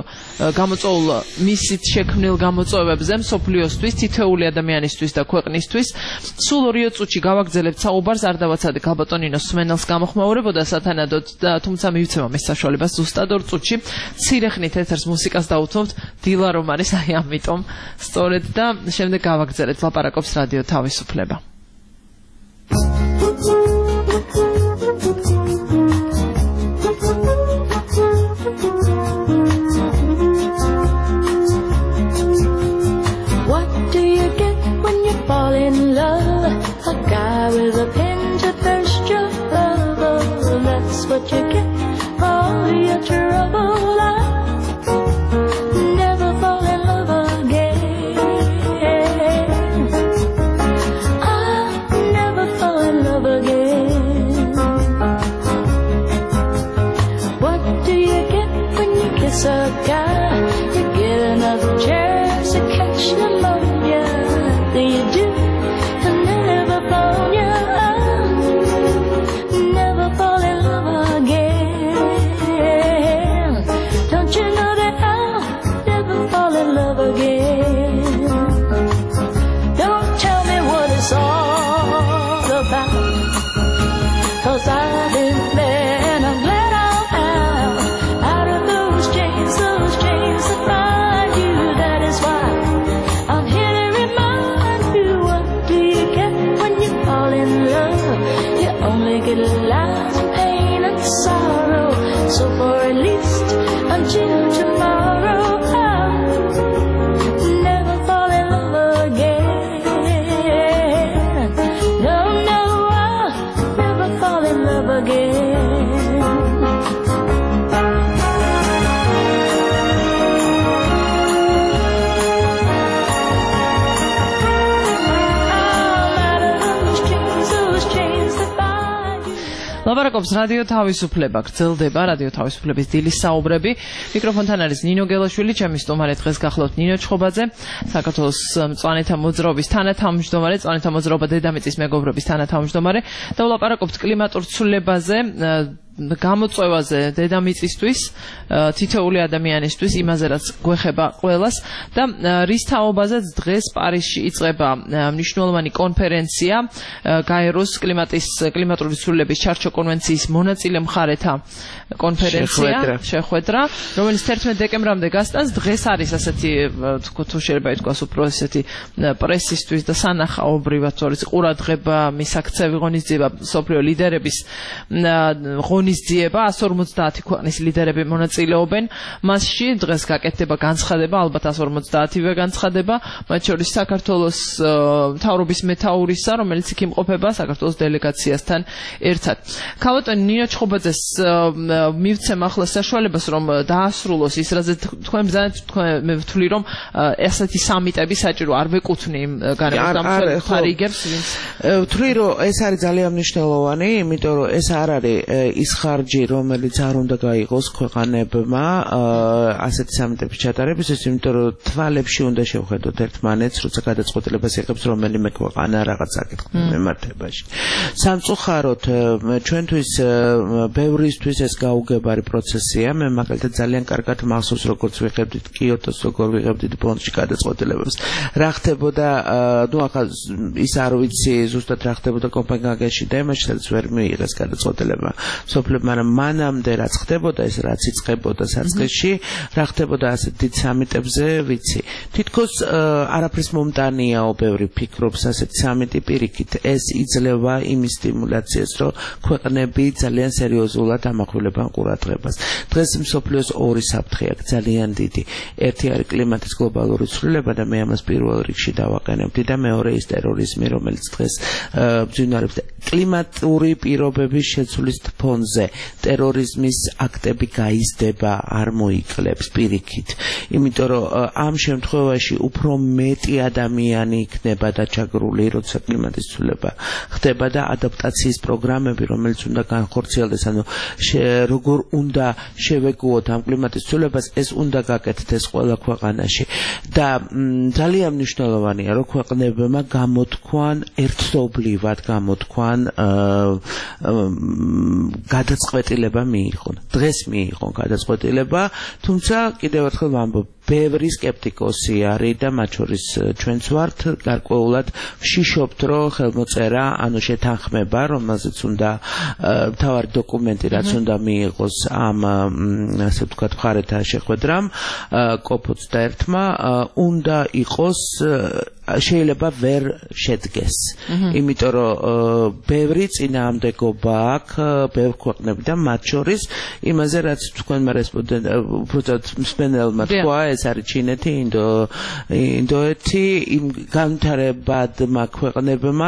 შექმნილ გამოწვევებზე მსოფლიოსთვის, თითოეული ადამიანისთვის და ქვეყნისთვის. სულ 2 წუთში გავაგრძელებთ საუბარს, არ დავაცადე ქალბატონინოს სმენელს გამოხმაურებოდა სათანადოდ, თუმცა მივცემა მის საშუალებას ზუსტად 2 წუთში. ცირეხნით ეთერს მუსიკას დავუთმობთ, დილა რომ არის, აი ამიტომ სწორედ და შემდეგ გავაგრძელებთ ლაპარაკობს რადიო თავისუფლება. Fall in love, a guy with a pinch of thirst your love. That's what you get for all your trouble. I never fall in love again. I never fall in love again. What do you get when you kiss a guy? You get another chance to catch pneumonia. You do, I never fall, never fall in love again. Don't you know that I'll never fall in love again? Don't tell me what it's all about, 'cause I've been there and I'm glad I'm out of those chains that bind you. That is why I'm here to remind you, what do you get when you fall in love? You only get lies, pain and sorrow. So for at least until tomorrow, I'll never fall in love again. No, I'll never fall in love again. ლაპარაკობს რადიო თავისუფლება, გრძელდება რადიო თავისუფლების დილის საუბრები. მიკროფონთან არის ნინო გელაშვილი, ჩემი სტუმარი დღეს გახლავთ ნინო ჩხობაძე, საქართველოს მწვანეთა მოძრაობის თანათავმჯდომარე, მწვანეთა მოძრაობა დედამიწის მეგობრობის თანათავმჯდომარე და ვლაპარაკობთ კლიმატურ ცვლილებაზე, გამოწვევაზე დედამიწისთვის, თითოეული ადამიანისთვის, იმაზე რაც გვეხება ყველას და რის თაობაზეც დღეს პარიზში იწყება მნიშვნელოვანი კონფერენცია, გაეროს კლიმატური ცვლილების ჩარჩო კონვენციის მონაწილე მხარეთა კონფერენცია, შეხვედრა, რომელიც 11 დეკემბრამდე გასტანს. დღეს არის ასეთი, თუ შეიძლება ითქვას, უფრო ესეთი პრესისთვის და სანახაობრივად ყურადღება, მისაქცევი ღონისძიება, მსოფლიო ლიდერების ღონისძიება, 150 ქვეყნის ლიდერები მონაწილეობენ მასში. დღეს გაკეთდება განცხადება, ალბათ 150-ვე განცხადება, მათ შორის საქართველოს მთავრობის მეთაურისა, რომელიც იქ იმყოფება საქართველოს დელეგაციასთან ერთად. ქალბატონი ნინო ჩხობაძეს მივცემ ახლა საშუალებას, რომ დაასრულოს ის, რაზე თქვენ მე ვთვლი, რომ ესეთი სამიტები საჭირო არ ვეკუთვნი გამხარი იგებს, ვინც ვთვლი, რომ ეს არის ძალიან მნიშვნელოვანი, იმიტომ რომ ეს არ არის ის ხარჯი, რომელიც არ უნდა გაიღოს ქვეყანებმა ასეთი სამიტების ჩატარებისთვის, იმიტომ რომ თვალებში უნდა შევხედოთ ერთმანეთს, როცა გადაწყვეტილებას იღებს რომელიმე ქვეყანა რაღაც საკითხის მიმართებაში. სამწუხაროდ ჩვენთვის ბევრისთვის ეს გაუგებარი პროცესია. მე მაგალითად ძალიან კარგად მახსოვს, როგორც ვიღებდით კიოტოს, როგორ ვიღებდით ბონში გადაწყვეტილებებს. რა ხდებოდა, ახლა ის არ ვიცი ზუსტად რა ხდებოდა კოპენჰაგენში და იმაში, სადაც ვერ მიიღეს გადაწყვეტილება. მაგრამ მანამდე რაც ხდებოდა, ეს რაც იწყებოდა საწყისში, რა ხდებოდა ასეთ დიდ სამიტებზე, ვიცი. თითქოს არაფრის მომტანიაო, ბევრი ფიქრობს ასეთ სამიტი პირიქით. ეს იძლევა იმის სტიმულაციას, რომ ქვეყნები ძალიან სერიოზულად ამახვილებენ ყურადღებას. დღეს მსოფლიოს ორი საფრთხე აქვს ძალიან დიდი. ერთი არის კლიმატის გლობალური ცვლილება და მე ამას პირველ რიგში დავაყენებდი და მეორე ის ტერორიზმი, რომელიც დღეს ბრძვინარებს კლიმატური პირობების შეცვლის ფონზე ფონზე ტერორიზმის აქტები გაიზრდება არ მოიკლებს პირიქით, იმიტომ რომ ამ შემთხვევაში უფრო მეტი ადამიანი იქნება დაჩაგრული, როცა კლიმატის ცვლილება ხდება და ადაპტაციის პროგრამები, რომელიც უნდა განხორციელდეს, ანუ როგორ უნდა შევეგუოთ ამ კლიმატის ცვლილებას, ეს უნდა გაკეთდეს ყველა ქვეყანაში და ძალიან მნიშვნელოვანია, რომ ქვეყნებმა გამოთქვან ერთობლივად გამოთქვან გადაწყვეტილება მიიღონ. დღეს მიიღონ გადაწყვეტილება, თუმცა კიდევ ერთხელ ვამბობ, ბევრი სკეპტიკოსი არის და მათ შორის ჩვენც ვართ, გარკვეულად ვშიშობთ, რომ ხელმოწერა, ანუ შეთანხმება, რომელზეც უნდა მთავარი დოკუმენტი, რაც უნდა მიიღოს ამ ასე ვთქვათ მხარეთა შეხვედრამ, COP21-მა, უნდა იყოს შეიძლება ვერ შედგეს. იმიტომ რომ ბევრი წინააღმდეგობა აქვს ბევრ ქვეყნებიდან, მათ შორის იმაზე, რაც თქვენმა უბრალოდ მსმენელმა თქვა, ეს არის ჩინეთი, ინდოეთი, იმ განვითარებადმა ქვეყნებმა,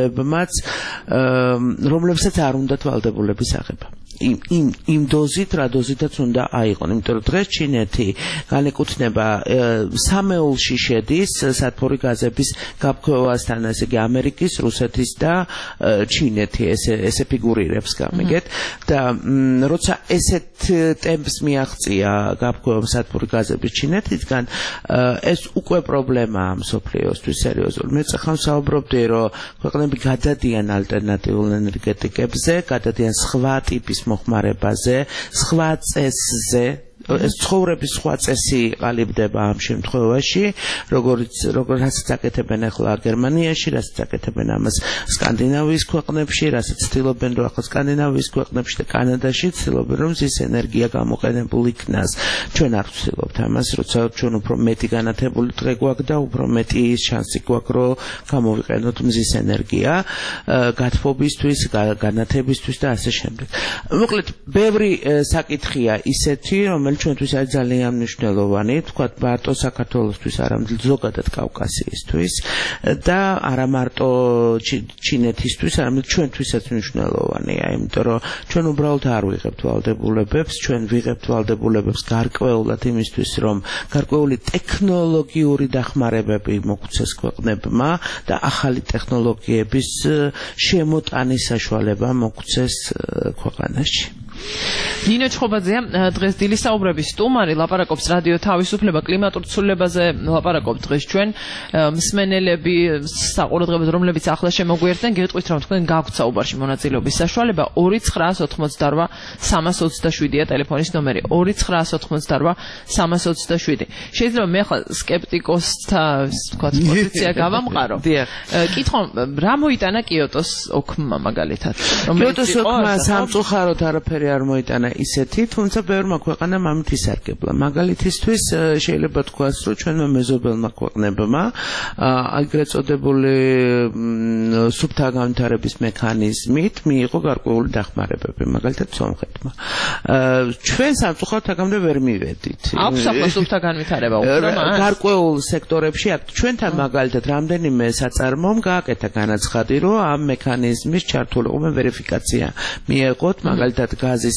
რომლებსაც არ უნდათ ვალდებულების აღება. იმ დოზით, რა დოზითაც უნდა აიყონ, იმიტომ რომ დღეს ჩინეთი განეკუთვნება სამეულში შედის სათბური გაზების გაფრქვევასთან, ესე იგი ამერიკის, რუსეთის და ჩინეთი ესე ფიგურირებს გამიგეთ და როცა ესეთ ტემპს მიაღწია გაფრქვევა სათბური გაზების ჩინეთისგან, ეს უკვე პრობლემაა მსოფლიოსთვის სერიოზული. მე წახან საუბრობდი, რომ ქვეყნები გადადიან ალტერნატიულ ენერგეტიკებზე, გადადიან სხვა ტიპის მოხმარებაზე, სხვა წესზე, ეს ცხოვრების სხვა წესი ყალიბდება ამ შემთხვევაში, როგორცაც აკეთებენ ახლა გერმანიაში, რასაც აკეთებენ ამას სკანდინავიის ქვეყნებში, რასაც ცდილობენ, რომ ახლა სკანდინავიის ქვეყნებში და კანადაში ცდილობენ, რომ მზის ენერგია გამოყენებულ იქნას. ჩვენ არ ვცდილობთ ამას, როცა ჩვენ უფრო მეტი განათებული დღე გვაქვს და უფრო მეტი შანსი გვაქვს, რომ გამოვიყენოთ მზის ენერგია გათბობისთვის, განათებისთვის და ასე შემდეგ. მოკლედ, ბევრი საკითხია ისეთი, რომელიც ჩვენთვის არის ძალიან მნიშვნელოვანი, თქვათ მარტო საქართველოსთვის, არამედ ზოგადად კავკასიისთვის და არა მარტო ჩინეთისთვის, არამედ ჩვენთვისაც მნიშვნელოვანია, იმიტომ რომ ჩვენ უბრალოდ არ ვიღებთ ვალდებულებებს, ჩვენ ვიღებთ ვალდებულებებს გარკვეულად იმისთვის, რომ გარკვეული ტექნოლოგიური დახმარებები მოგვცეს ქვეყნებმა და ახალი ტექნოლოგიების შემოტანის საშუალება მოგვცეს ქვეყანაში. ნინო ჩხობაძეა დღეს დილის საუბრების სტუმარი, ლაპარაკობს რადიო თავისუფლება კლიმატურ ცვლილებაზე, ლაპარაკობთ დღეს ჩვენ მსმენელები, საყურადღებოდ რომლებიც ახლა შემოგვიერთდნენ, გეტყვით რომ თქვენ გაქვთ საუბარში მონაწილეობის საშუალება 2988327-ია ტელეფონის ნომერი 2988327. შეიძლება მე ახლა სკეპტიკოსთა ვთქვათ პოზიცია გავამყარო. კითხო, რა მოიტანა კიოტოს ოქმმა მაგალითად? კიოტოს ოქმა სამწუხაროდ არაფერი არ მოიტანა ისეთი, თუმცა ბევრმა ქვეყანამ ამით ისარგებლა. მაგალითისთვის შეიძლება თქვას, რომ ჩვენმა მეზობელმა ქვეყნებმა ეგრეთ წოდებული სუფთა განვითარების მექანიზმით მიიღო გარკვეული დახმარებები, მაგალითად სომხეთმა. ჩვენ სამწუხაროდ აქამდე ვერ მივედით. აქვს ახლა სუფთა განვითარება უფრო გარკვეულ სექტორებში აქ ჩვენთან მაგალითად რამდენიმე საწარმომ გააკეთა განაცხადი, რომ ამ მექანიზმის ჩართულობა ვერიფიკაცია მიეღოთ, მაგალითად გაზის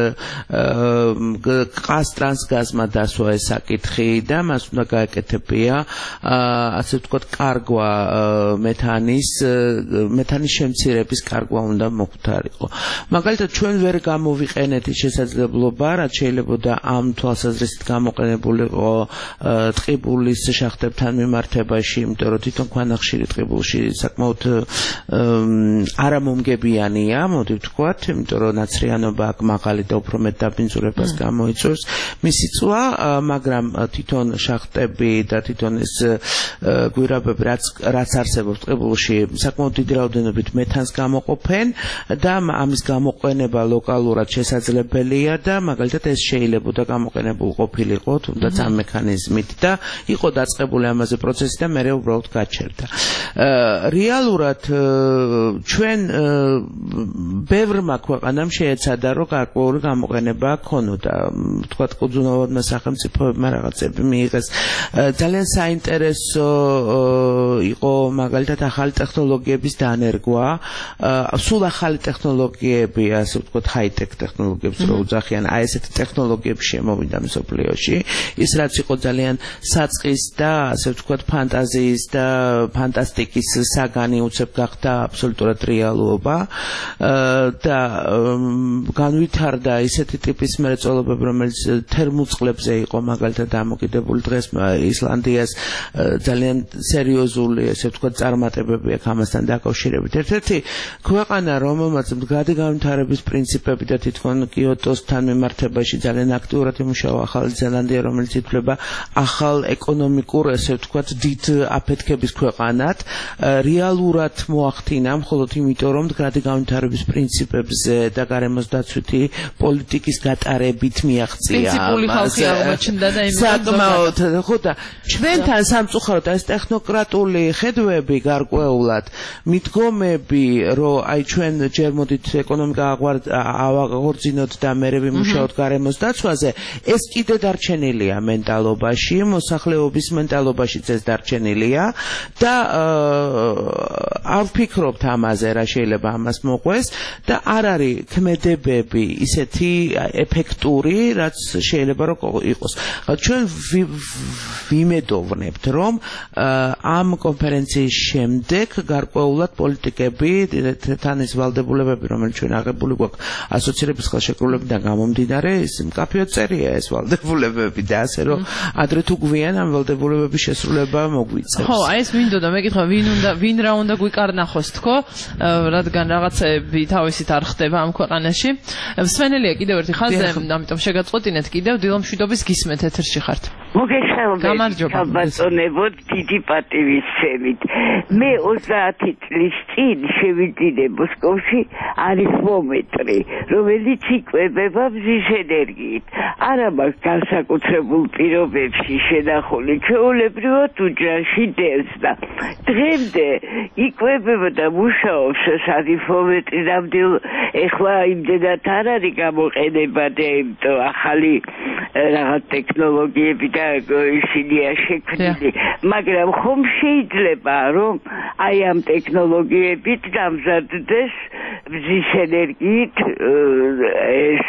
ტრანსგაზმა დასვა ეს საკითხი და მას უნდა გაეკეთებია ასე ვთქვათ კარგვა მეთანის შემცირების კარგვა უნდა მოხდარიყო. მაგალითად ჩვენ ვერ გამოვიყენეთ ის შესაძლებლობა, რაც შეიძლებოდა ამ თვალსაზრისით გამოყენებულიყო ტყიბულის შახტებთან მიმართებაში, იმიტომ რომ თვითონ ქვანახშირი ტყიბულში საკმაოდ არამომგებიანია, მოდი ვთქვათ, იმიტომ რომ ნაცრიანობა აქ მაღალი და უფრო მეტ დაბინძურებას გამოიწვევს მისი წვა, მაგრამ თვითონ შახტები და თვითონ ეს გვირაბები, რაც არსებობს ტყიბულში, საკმაოდ დიდი რაოდენობით მეთანს გამოყოფენ და ამის გამოყენება ლოკალურად შესაძლებელია და მაგალითად ეს შეიძლებოდა გამოყენებულ ყოფილიყო, თუნდაც ამ მექანიზმით და იყო დაწყებული ამაზე პროცესი და მერე უბრალოდ გაჩერდა. რეალურად ჩვენ ბევრმა ქვეყანამ შეეცადა, რომ გარკვეული პრაქტიკული გამოყენება ქონოდა. Თქვათ, კუძუნოვადმა სახელმწიფოებმა რაღაცები მიიღეს. ძალიან საინტერესო იყო მაგალითად ახალი ტექნოლოგიების დანერგვა. სულ ახალი ტექნოლოგიები, ასე ვთქვათ, ჰაი-ტექ ტექნოლოგიებს რო უძახიან, აი ესეთი ტექნოლოგიები შემოვიდა მსოფლიოში. ის რაც იყო ძალიან საწყის და ასე ვთქვათ, ფანტაზიის და ფანტასტიკის საგანი უცებ გახდა აბსოლუტურად რეალობა და განვითარდა ისეთი ტიპის მრეწველობები, რომელიც თერმულ წყლებზე იყო მაგალითად დამოკიდებული. დღეს ისლანდიას ძალიან სერიოზული, ესე ვთქვათ, წარმატებები აქვს ამასთან დაკავშირებით. ერთ-ერთი ქვეყანა, რომელმაც მდგრადი განვითარების პრინციპები და თვითონ კიოტოსთან მიმართებაში ძალიან აქტიურად იმუშავა ახალი ზელანდია, რომელიც ითვლება ახალ ეკონომიკურ, ესე ვთქვათ, დიდ აფეთქების ქვეყანად, რეალურად მოახდინა მხოლოდ იმიტომ, რომ მდგრადი განვითარების პრინციპებზე და გარემოს დაცვითი პოლიტიკის გატარებით მიაღწია. პრინციპული ხალხი აღმოჩნდა და საკმაოდ ხო და ჩვენთან სამწუხაროდ ეს ტექნოკრატული ხედვები გარკვეულად მიდგომები, რომ აი ჩვენ ჯერ მოდით ეკონომიკა ავაღორძინოთ და მერე ვიმუშაოთ გარემოს დაცვაზე, ეს კიდე დარჩენილია მენტალობაში, მოსახლეობის მენტალობაშიც ეს დარჩენილია და არ ვფიქრობთ ამაზე, რა შეიძლება ამას მოყვეს და არ არის ქმედებები ისეთი ეფექტური, რაც შეიძლება რომ იყოს. ჩვენ ვიმედოვნებთ, რომ ამ კონფერენციის შემდეგ გარკვეულად პოლიტიკები, თან ის ვალდებულებები, რომელიც ჩვენ აღებული გვაქვს ასოცირების ხელშეკრულებიდან გამომდინარე, ის მკაფიოდ წერია ეს ვალდებულებები და ასე რომ ადრე თუ გვიან ამ ვალდებულებების შესრულება მოგვიწევს. ხო, აი ეს მინდოდა მეკითხა, ვინ რა უნდა გვიკარნახოს თქო, რადგან რაღაცები თავისით არ ხდება ამ ქვეყანაში. მსმენელია კიდევ ერთი ხაზზე, ამიტომ შეგაწყვეტინეთ კიდევ დილომშვიდობის გისმენთ ეთერში ხართ. გამარჯობა. ბატონებოდ დიდი პატივისცემით. მე 30 წლის წინ შევიძინე მოსკოვში არითმომეტრი, რომელიც იკვებება მზის ენერგიით. არა მაქვს განსაკუთრებულ პირობებში შენახული, ჩვეულებრივად უჯრაში დევს და დღემდე იკვებება და მუშაობს ეს არითმომეტრი ნამდვილ ეხლა იმდენად არ არის გამოყენებადი, იმიტომ ახალი რაღაც ტექნოლოგიები და ისინია შექმნილი, მაგრამ ხომ შეიძლება რომ აი ამ ტექნოლოგიებით დამზადდეს მზის ენერგიით ეს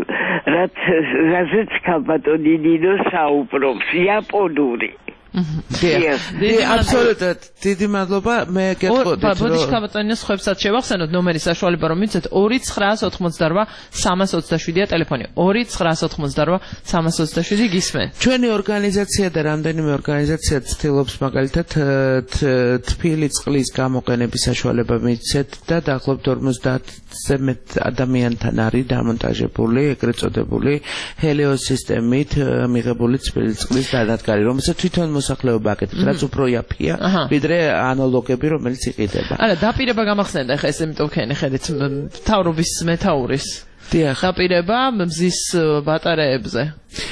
რაც ქალბატონი ნინო საუბრობს, იაპონური. აბსოლუტურად დიდი მადლობა. მე გეტყოდით რომ ბოდიში ქალბატონინოს ხვებსაც შევახსენოთ ნომერის საშუალება რომ მიცეთ 2988-327-ია ტელეფონი 2988-327 გისმენ. ჩვენი ორგანიზაცია და რამდენიმე ორგანიზაცია ცდილობს მაგალითად თბილი წყლის გამოყენების საშუალება მიცეთ და დაახლოებით 50-ზე მეტ ადამიანთან არის დამონტაჟებული ეგრეთ წოდებული ჰელიოს სისტემით მიღებული თბილი წყლის დანადგარი, რომელსაც თვითონ მოსახლეობა აკეთებს, რაც უფრო იაფია, ვიდრე ანალოგები, რომელიც იყიდება. არა, დაპირება გამახსენდა ხა ეს იმიტომ ქენი ხედით მთავრობის მეთაურის. დაპირება მზის ბატარეებზე.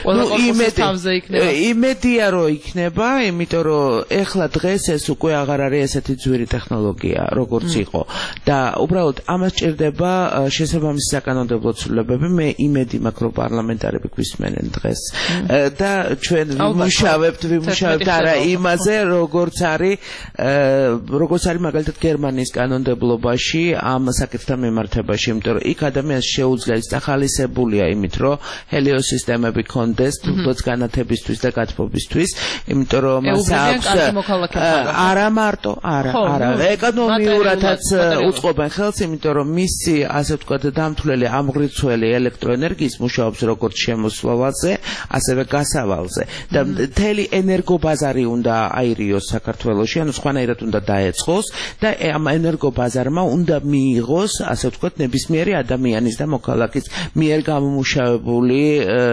იმედია რომ იქნება, იმიტომ რომ ეხლა დღეს ეს უკვე აღარ არის ესეთი ძვირი ტექნოლოგია, როგორც იყო და უბრალოდ ამას ჭირდება შესაბამისი საკანონმდებლო ცვლილებები. მე იმედი მაქვს, რომ პარლამენტარები გვისმენენ დღეს და ჩვენ ვიმუშავებთ არა იმაზე, როგორც არის მაგალითად გერმანიის კანონმდებლობაში ამ საკითხთან მიმართებაში, იმიტომ რომ იქ ადამიანს შეუძლია ის ახალისებულია იმით, რომ ჰელიოს სისტემები კონდეს თუნდაც განათებისთვის და გათბობისთვის, იმიტომ რომ არა მარტო, არა ეკონომიურადაც უწყობენ ხელს, იმიტომ რომ მისი ასე ვთქვათ დამთვლელი ამღრიცველი ელექტროენერგიის მუშაობს როგორც შემოსვლაზე, ასევე გასავალზე და მთელი ენერგობაზარი უნდა აირიოს საქართველოში, ანუ სხვანაირად უნდა დაეწყოს და ამ ენერგობაზარმა უნდა მიიღოს, ასე ვთქვათ, ნებისმიერი ადამიანის და მოქალაქის მიერ გამომუშავებული ელექტროენერგია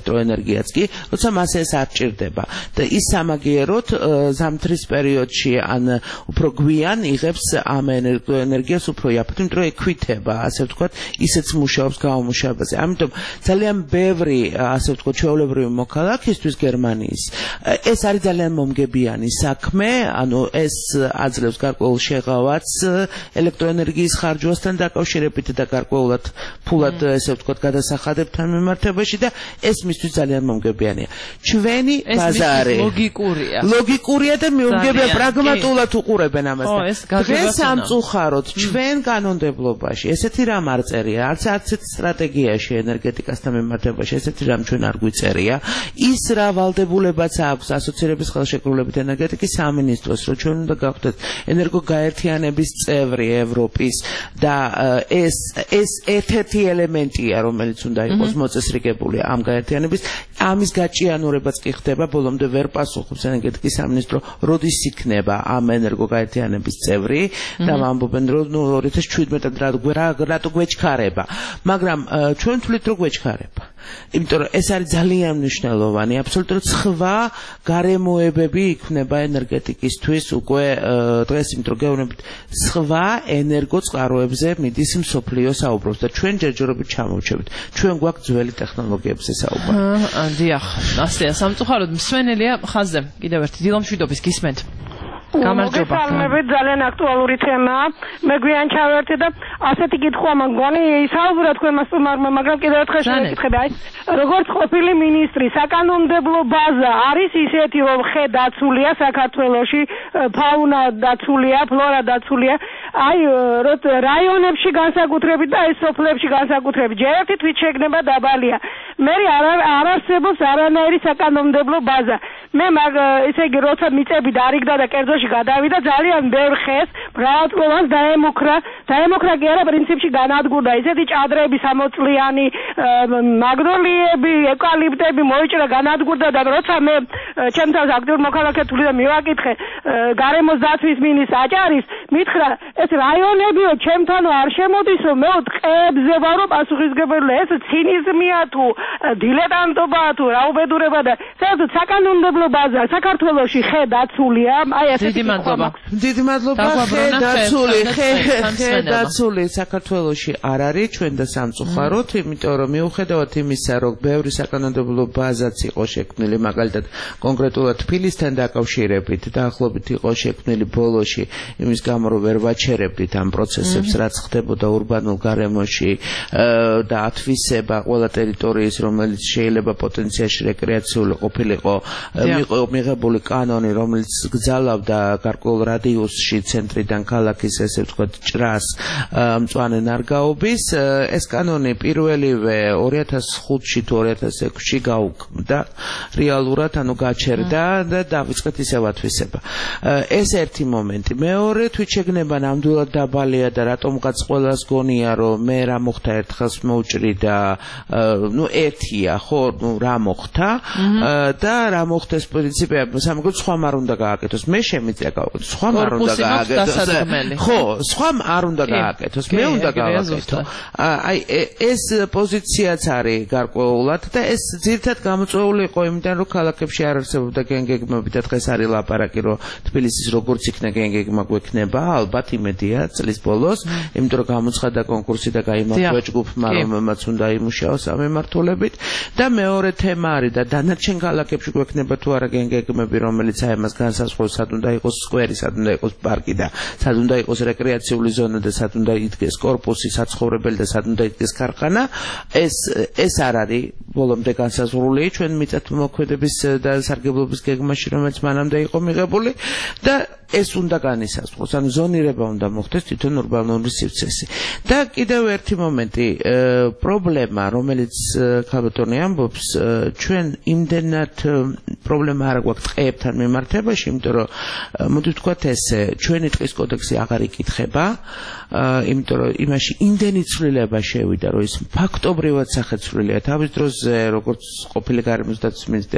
ელექტროენერგიაც კი, როცა მას ეს არ ჭირდება და ის სამაგიეროდ ზამთრის პერიოდში ან უფრო გვიან იღებს ამ ელექტროენერგიას უფრო იაფად, იმიტომ რომ ეკვითება, ასე ვთქვათ, ისეც მუშაობს გამომუშავებაზე. ამიტომ ძალიან ბევრი, ასე ვთქვათ, ჩვეულებრივი მოქალაქისთვის გერმანიის ეს არის ძალიან მომგებიანი საქმე, ანუ ეს აძლევს გარკვეულ შეღავაც ელექტროენერგიის ხარჯვასთან დაკავშირებით და გარკვეულად ფულად, ესე ვთქვათ, გადასახადებთან მიმართებაში და ეს მისთვის ძალიან მომგებიანია. ჩვენი ბაზარი ლოგიკურია და მიუღებია პრაგმატულად უყურებენ ამას. დღეს სამწუხაროდ ჩვენ კანონმდებლობაში ესეთი რამ არ წერია, არც სტრატეგიაში ენერგეტიკასთან მიმართებაში ესეთი რამ ჩვენ არ გვიწერია. ის რა ვალდებულებაც აქვს ასოცირების ხელშეკრულებით ენერგეტიკის სამინისტროს, რომ ჩვენ უნდა გავხდეთ ენერგოგაერთიანების წევრი ევროპის და ეს ერთ-ერთი ელემენტია, რომელიც უნდა იყოს მოწესრიგებული ამ გაერთიანების. ამის გაჭიანურებაც კი ხდება, ბოლომდე ვერ პასუხობს ენერგეტიკის სამინისტრო, როდის იქნება ამ ენერგოგაერთიანების წევრი და ამბობენ, რომ 2017-ად რატო გვეჩქარება, მაგრამ ჩვენ თვლით, რომ გვეჩქარება. იმიტომ რომ ეს არის ძალიან მნიშვნელოვანი, აბსოლუტურად სხვა გარემოებები იქნება ენერგეტიკისთვის უკვე დღეს, იმიტომ რომ გეუბნებით, სხვა ენერგოწყაროებზე მიდის მსოფლიო საუბრობს და ჩვენ ჯერჯერობით ჩამოვჩებით. ჩვენ გვაქვს ძველი ტექნოლოგიებზე საუბარი. დიახ, ასეა სამწუხაროდ მსვენელია ხაზზე. კიდევ ერთი დილომშვიდობის გისმენთ. გამარჯობა. მოგესალმებით, ძალიან აქტუალური თემაა. მე გვიან ჩავერთე და ასეთი კითხვა მგონი საუბრა თქვენმა სტუმარმა, მაგრამ კიდევ ერთხელ შევეკითხები, აი, როგორც ყოფილი მინისტრი, საკანონმდებლო ბაზა არის ისეთი, რომ ხე დაცულია საქართველოში, ფაუნა დაცულია, ფლორა დაცულია, აი, რაიონებში განსაკუთრებით და ეს სოფლებში განსაკუთრებით. ჯერ ერთი თვით შეგნება დაბალია. მე არ არსებობს არანაირი საკანონმდებლო ბაზა. მე ესე იგი, როცა მიწები დარიგდა და კერძოში გადავიდა, ძალიან ბევრ ხეს მრავალწლოვანს დაემუქრა კი არა, პრინციპში განადგურდა. ისეთი ჭადრები, სამოწლიანი, მაგნოლიები, ევკალიპტები მოიჭრა, განადგურდა და როცა მე ჩემთან აქტიურ მოქალაქედ ვთვლი და მივაკითხე გარემოს დაცვის მინისტრს აჭარის, მითხრა, ეს რაიონებიო ჩემთანო არ შემოდისო, მე ტყეებზე ვარო პასუხისმგებელი, ეს ცინიზმია თუ დილეტანტობაა თუ რაუბედურება და საერთოდ საკანონმდებლო ბაზა საქართველოში ხე დაცულია, აი ეს დიდი მადლობა. დიდი მადლობა. ხე დაცული საქართველოში არ არის, ჩვენ და სამწუხაროდ, იმიტომ რომ მიუხედავად იმისა, რომ ბევრი საკანონმდებლო ბაზაც იყო შექმნილი, მაგალითად კონკრეტულად თბილისთან დაკავშირებით, დაახლოებით იყო შექმნილი ბოლოში, იმის გამო რომ ვერ ვაჩერებდით ამ პროცესებს, რაც ხდებოდა ურბანულ გარემოში და ათვისება ყველა ტერიტორიის, რომელიც შეიძლება პოტენციაში რეკრეაციული ყოფილიყო, მიღებული კანონი, რომელიც გძალავდა გარკვეულ რადიუსში ცენტრიდან ქალაქის, ესე ვთქვათ, ჭრას მწვანე ნარგაობის. ეს კანონი პირველივე 2005-ში თუ 2006-ში გაუქმდა რეალურად, ანუ გაჩერდა და დავიწყეთ ისევ ათვისება. ეს ერთი მომენტი. მეორე, თვითშეგნება ნამდვილად დაბალია და რატომღაც ყველას გონია, რომ მე რა მოხდა ერთხელს მოუჭრი და ერთია, ხო, რა მოხდა და რა მოხდეს პრინციპია, სამაგოდ სხვა არ უნდა გააკეთოს. მე შემიძლია გავაკეთო, სხვა არ უნდა გააკეთოს. ხო, სხვა არ უნდა გააკეთოს, მე უნდა გავაკეთო. აი ეს პოზიციაც არის გარკვეულად და ეს ძირითადად გამოწვეული იყო იმიდან, რომ ქალაქებში არ არსებობდა გენგეგმები და დღეს არის ლაპარაკი, რომ თბილისის როგორც იქნა გენგეგმა გვექნება, ალბათ იმედია წლის ბოლოს, იმიტომ რომ გამოცხადა კონკურსი და გაიმართლა ჯგუფმა, რომელმაც უნდა იმუშაოს ამ მიმართულებით და მეორე თემა არის და დანარჩენ ქალაქებში გვექნება თუ არა გენგეგმები, რომელიც აი ამას განსაზღვრავს, სად უნდა იყოს სკვერი, სად უნდა იყოს პარკი და სად უნდა იყოს რეკრეაციული ზონა და სად უნდა იდგეს კორპუსი საცხოვრებელი და სად უნდა იდგეს ქარხანა. ეს არ არის ბოლომდე განსაზღვრული ჩვენ მიწათმოქმედების და სარგებლობის გეგმაში, რომელიც მანამდე იყო მიღებული და ეს უნდა განისაზღვროს, ანუ ზონირება უნდა მოხდეს თვითონ ურბანული სივრცესი. და კიდევ ერთი მომენტი, პრობლემა, რომელიც ქალბატონი ამბობს, ჩვენ იმდენად პრობლემა არ გვაქვს ტყეებთან მიმართებაში, იმიტომ რომ მოდი ვთქვათ ესე, ჩვენი ტყის კოდექსი აღარ იკითხება, იმიტომ რომ იმაში იმდენი ცვლილება შევიდა, რომ ის ფაქტობრივად სახეცვლილია. თავის დროზე, როგორც ყოფილი გარემოს დაცვის მინისტრი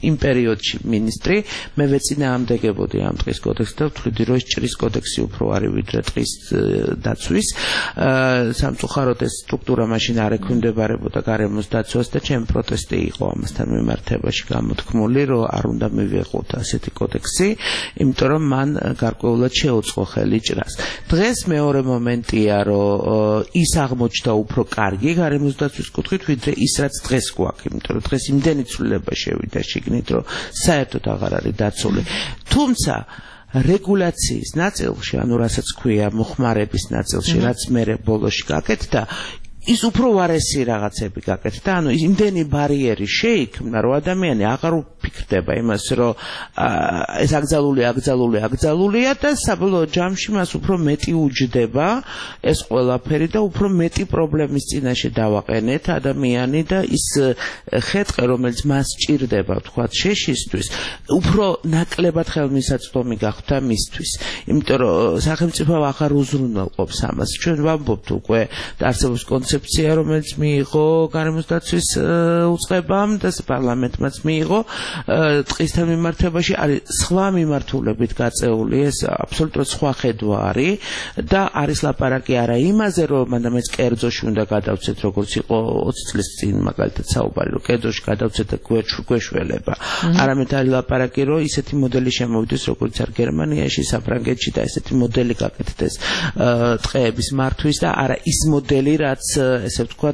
იმ პერიოდში მინისტრი, მე ვეწინააღმდეგებოდი ამ ტყის კოდექსს და ვთვლიდი, რომ ეს ჭრის კოდექსი უფრო არის ვიდრე ტყის დაცვის. სამწუხაროდ ეს სტრუქტურა მაშინ არ ექვემდებარებოდა გარემოს დაცვას და ჩემი პროტესტი იყო ამასთან მიმართებაში გამოთქმული, რომ არ უნდა მივიღოთ ასეთი კოდექსი, იმიტომ რომ მან გარკვეულად შეუწყო ხელი ჭრას. დღეს მეორე მომენტია, რომ ის აღმოჩნდა უფრო კარგი გარემოს დაცვის კუთხით, ვიდრე ის რაც დღეს გვაქვს, იმიტომ რომ დღეს იმდენი ცვლილება შევიდა შიგნით, რომ საერთოდ აღარ არის დაცული. თუმცა რეგულაციის ნაწილში, ანუ რასაც ქვია მოხმარების ნაწილში, რაც მე ბოლოში გაკეთდა, ის უფრო ვარესი რაღაცები გაკეთდა, ანუ იმდენი ბარიერი შეიქმნა, რომ ადამიანი აღარ უფიქრდება იმას, რომ ეს აკრძალულია და საბოლოო ჯამში მას უფრო მეტი უჯდება ეს ყველაფერი და უფრო მეტი პრობლემის წინაშე დავაყენეთ ადამიანი და ის ხეთყე, რომელიც მას ჭირდება, ვთქვათ, შეშისთვის, უფრო ნაკლებად ხელმისაწვდომი გახდა მისთვის. იმიტომ რომ სახელმწიფო აღარ უზრუნველყოფს ამას. ჩვენ ვამბობთ უკვე არსებობს კონცეფცია, რომელიც მიიღო გარემოს დაცვის უწყებამ და პარლამენტმაც მიიღო ტყისთან მიმართებაში არის სხვა მიმართულებით გაწეული, ეს აბსოლუტურად სხვა ხედვა არის და არის ლაპარაკი არა იმაზე, რომ მანდამეც კერძოში უნდა გადავცეთ, როგორც იყო 20 წლის წინ მაგალითად საუბარი, რომ კერძოში გადავცეთ და გვეშველება. არამედ არის ლაპარაკი, რომ ისეთი მოდელი შემოვიდეს, როგორც არის გერმანიაში, საფრანგეთში და ესეთი მოდელი გაკეთდეს ტყეების მართვის და არა ის მოდელი, რაც ესე ვთქვათ,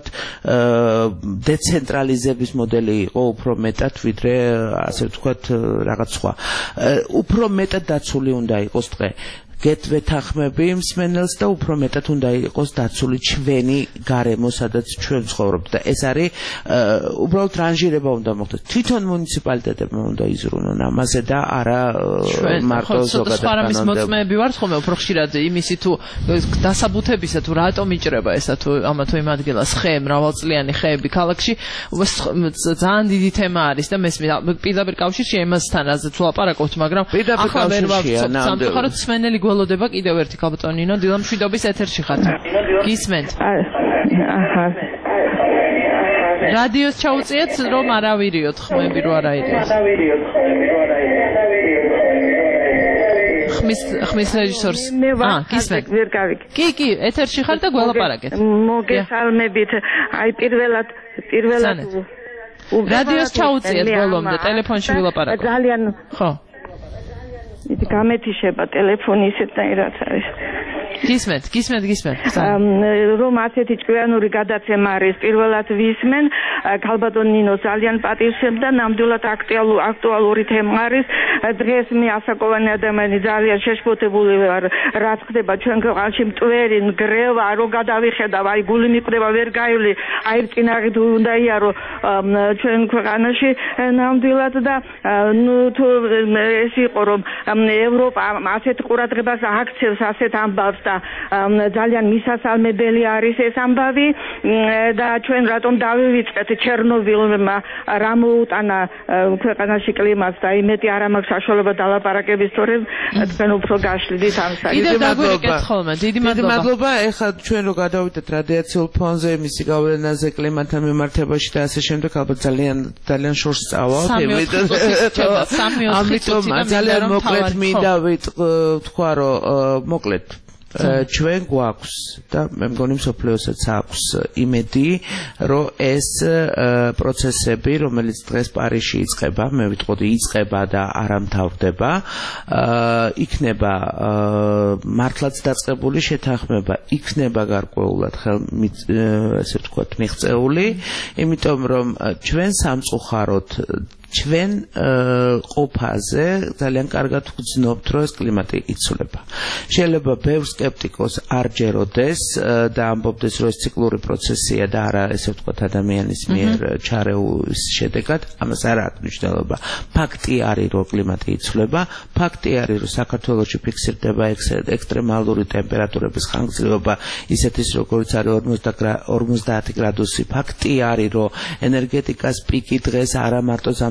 დეცენტრალიზების მოდელი იყო უფრო მეტად, ვიდრე ასე ვთქვათ, რაღაც სხვა. უფრო მეტად დაცული უნდა იყოს ტყე. გეთვეთახმები მსმენელს და უფრო მეტად უნდა იყოს დაცული ჩვენი გარემო, სადაც ჩვენ ვცხოვრობთ და ეს არის უბრალოდ რანჟირება უნდა მოხდეს. თვითონ მუნიციპალიტეტებმა უნდა იზრუნონ ამაზე და არა მარტო ზოგადად ხარამის მოწმეები ვართ ხოლმე უფრო ხშირად იმისი თუ დასაბუთებისა თუ რატომ იჭრება ესა თუ ამა თუ იმ ადგილას ხე, მრავალწლიანი ხეები ქალაქში, ძალიან დიდი თემა არის და მესმის პირდაპირ კავშირში ემასთანაზე თუ ლაპარაკობთ, მაგრამ ახლა ვერ ვავწობთ სამწუხაროდ მსმენელი გველოდება კიდევ ერთი კაპიტონინო დილა მშვიდობის ეთერში ხართ. გისმენთ? რადიოს ჩაუწიეთ, რომ არავირიოთ, ხმები რო არაირიოთ. ხმის რეჟისორს. გისმენთ? კი, ეთერში ხართ და გველაპარაკეთ. მოგესალმებით. აი პირველად რადიოს ჩაუწიეთ ბოლომდე, ტელეფონში ვილაპარაკოთ. ძალიან ხო. გამეთიშება ტელეფონი ისეთნაირად არის. გისმენთ. რომ ასეთი ჭკვიანური გადაცემა არის, პირველად ვისმენ, ქალბატონ ნინო ძალიან პატივსემ და ნამდვილად აქტუალური თემა არის. დღეს მე ასაკოვანი ადამიანი ძალიან შეშფოთებული ვარ, რაც ხდება ჩვენ ქვეყანაში, მტვერი, ნგრევა, რო გადავიხედავ, აი გული მიყდება, ვერ გაივლი, აი წინაღით უნდა იარო ჩვენ ქვეყანაში ნამდვილად და თუ ეს იყო რომ ევროპა ასეთ ყურადღებას აქცევს ასეთ ამბავს და ძალიან მისასალმებელი არის ეს ამბავი და ჩვენ რატომ დავივიწყეთ ჩერნობილმა რა მოუტანა ქვეყანაში კლიმატს და იმეთი არ მაქვს საშუალება დალაპარაკების თორემ თქვენ უფრო გაშლიდით ამ საქმეს. დიდი მადლობა. ეხლა ჩვენ რო გადავიდეთ რადიაციულ ფონზე, მისი გავლენაზე კლიმატთან მიმართებაში და ასე შემდეგ, ალბათ ძალიან შორს წავალთ. ამიტომ ძალიან მოკლედ მინდა ვთქვა, რომ მოკლედ ჩვენ გვაქვს და მე მგონი მსოფლიოსაც აქვს იმედი, რომ ეს პროცესები, რომელიც დღეს პარიზში იწყება, მე ვიტყოდი იწყება და არ ამთავრდება, იქნება მართლაც დაწყებული შეთანხმება, იქნება გარკვეულად ესე ვთქვათ მიღწეული, იმიტომ რომ ჩვენ სამწუხაროდ ჩვენ ყოფაზე ძალიან კარგად ვგრძნობთ, რომ ეს კლიმატი იცვლება. შეიძლება ბევრ სკეპტიკოს არ ჯეროდეს და ამბობდეს, რომ ეს ციკლური პროცესია და არა ესე ვთქვათ ადამიანის მიერ ჩარეულის შედეგად, ამას არ აქვს მნიშვნელობა. ფაქტი არის, რომ კლიმატი იცვლება, ფაქტი არის, რომ საქართველოში ფიქსირდება ექსტრემალური ტემპერატურების ხანგრძლივობა, ისეთის როგორც არის 50 გრადუსი. ფაქტი არის, რომ ენერგეტიკას პიკი დღეს არა მარტო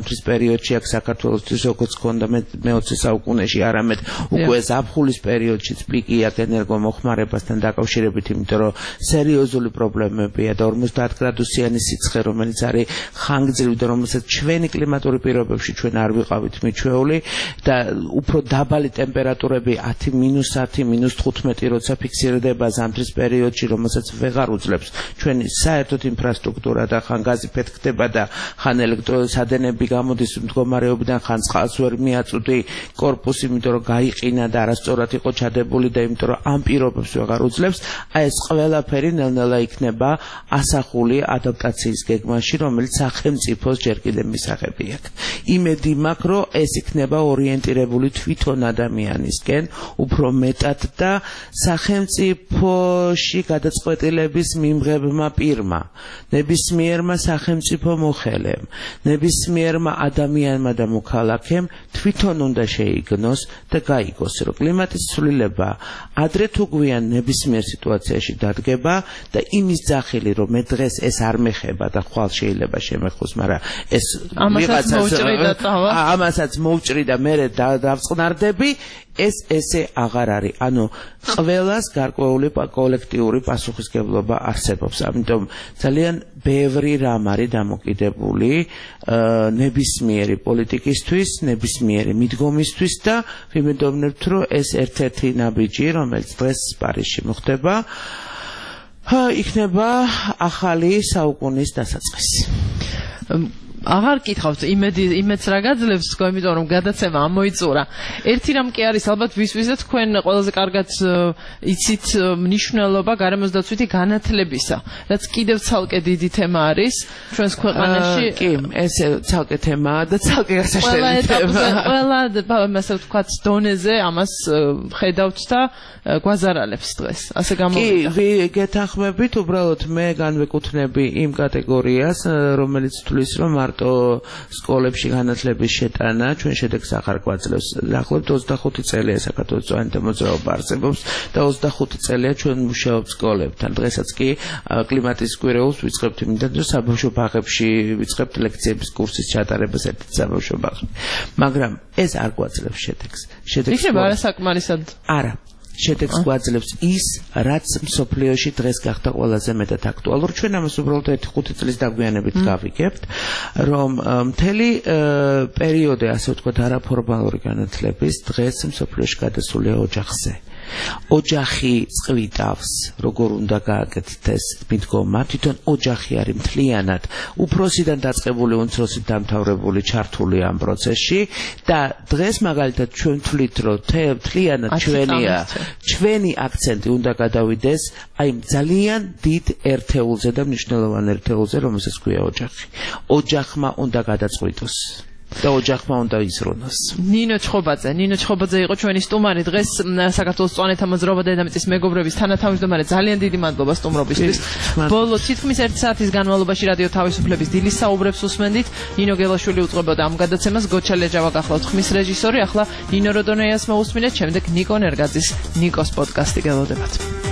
ზამთრის პერიოდში აქ საქართველოსთვის როგორც ქონდა მე-20 საუკუნეში, არამედ უკვე ზაფხულის პერიოდშიც პიკი აქვს ენერგომოხმარებასთან დაკავშირებით, იმიტომ რომ სერიოზული პრობლემებია და 50 გრადუსიანი სიცხე, რომელიც არის ხანგრძლივი და რომელსაც ჩვენი კლიმატური პირობებში ჩვენ არ ვიყავით მიჩვეული და უფრო დაბალი ტემპერატურები 10-10, -15 როცა ფიქსირდება ზამთრის პერიოდში, რომელსაც ვეღარ უძლებს ჩვენი საერთოდ ინფრასტრუქტურა და ხან გაზი ფეთქდება და ხან ელექტროსადენები გამოდის მდგომარეობიდან, ხან წყალს ვერ მიაწვდი კორპუსი, იმიტომ რომ გაიყინა და არასწორად იყო ჩადებული და იმიტომ რომ ამ პირობებს ვეღარ უძლებს, აი ეს ყველაფერი ნელ-ნელა იქნება ასახული ადაპტაციის გეგმაში, რომელიც სახელმწიფოს ჯერ კიდევ მისაღები აქვს. იმედი მაქვს, რომ ეს იქნება ორიენტირებული თვითონ ადამიანისკენ, უფრო მეტად და სახელმწიფოში გადაწყვეტილების მიმღებმა პირმა, ნებისმიერმა სახელმწიფო მოხელემ, ნებისმიერმა ადამიანმა და მოქალაქემ თვითონ უნდა შეიგნოს და გაიგოს, რომ კლიმატის ცვლილება ადრე თუ გვიან ნებისმიერ სიტუაციაში დადგება და იმის ძახილი, რომ მე დღეს ეს არ მეხება და ხვალ შეიძლება შემეხოს, მაგრამ ეს ამასაც მოვჭრი და მე დავწყნარდები, ეს ესე აღარ არის. ანუ ყველას გარკვეული კოლექტიური პასუხისგებლობა არსებობს. ამიტომ ძალიან ბევრი რამ არის დამოკიდებული ნებისმიერი პოლიტიკისთვის, ნებისმიერი მიდგომისთვის და ვიმედოვნებთ, რომ ეს ერთ-ერთი ნაბიჯი, რომელიც დღეს პარიზში მოხდება, იქნება ახალი საუკუნის დასაწყისი. აღარ კითხავთ იმედს რა გაძლევს თქვენ, იმიტომ რომ გადაცემა ამოიწურა. ერთი რამ კი არის ალბათ ვისვისდა თქვენ ყველაზე კარგად იცით მნიშვნელობა გარემოს დაცვითი განათლებისა, რაც კიდევ ცალკე დიდი თემა არის ჩვენს ქვეყანაში. კი, ეს ცალკე თემაა და ცალკე გასაშლელი თემაა. ყველა მასე ვთქვათ დონეზე ამას ხედავთ და გვაზარალებს დღეს. ასე გამოვიდა. კი, გეთანხმებით, უბრალოდ მე განვეკუთვნები იმ კატეგორიას, რომელიც თulis რომ სკოლებში განათლების შეტანა ჩვენ შედეგს აღარ გვაძლევს. დაახლოებით 25 წელია საქართველოს წვანთა მოძრაობა არსებობს და 25 წელია ჩვენ მუშაობთ სკოლებთან. დღესაც კი კლიმატის კვირეულს ვიწყებთ იმიდან, რომ საბავშვო ბაღებში ვიწყებთ ლექციების კურსის ჩატარებას ერთ საბავშვო ბაღში. მაგრამ ეს არ გვაძლევს შედეგს. იქნება არასაკმარისად. არა. შედეგს გვაძლევს ის, რაც მსოფლიოში დღეს გახდა ყველაზე მეტად აქტუალური. ჩვენ ამას უბრალოდ 1-5 წლის დაგვიანებით გავიგებთ, რომ მთელი პერიოდი, ასე ვთქვათ, არაფორმალური განათლების დღეს მსოფლიოში გადასულია ოჯახზე. ოჯახი წვიტავს, როგორ უნდა გააკეთდეს მიდგომა, თვითონ ოჯახი არის მთლიანად უფროსიდან დაწყებული უმცროსით დამთავრებული ჩართული ამ პროცესში და დღეს მაგალითად ჩვენ ვთვლით, რომ მთლიანად ჩვენი აქცენტი უნდა გადავიდეს აი ძალიან დიდ ერთეულზე და მნიშვნელოვან ერთეულზე, რომელსაც ქვია ოჯახი. ოჯახმა უნდა გადაწყვიტოს და ოჯახმა უნდა იზრუნოს. ნინო ჩხობაძე იყო ჩვენი სტუმარი დღეს საქართველოს წვანეთა მოძრაობა დედამიწის მეგობრების თანათავმჯდომარე. ძალიან დიდი მადლობა სტუმრობისთვის. ბოლო თითქმის 1 საათის განმავლობაში რადიო თავისუფლების დილის საუბრებს უსმენდით. ნინო გელაშვილი უწყებოდა ამ გადაცემას, გოჩა ლეჯავა გახლავთ ხმის რეჟისორი. ახლა ნინო როდონეიას მოусმინეთ, შემდეგ ნიკო ნერგაძის ნიკოს პოდკასტი გელოდებათ.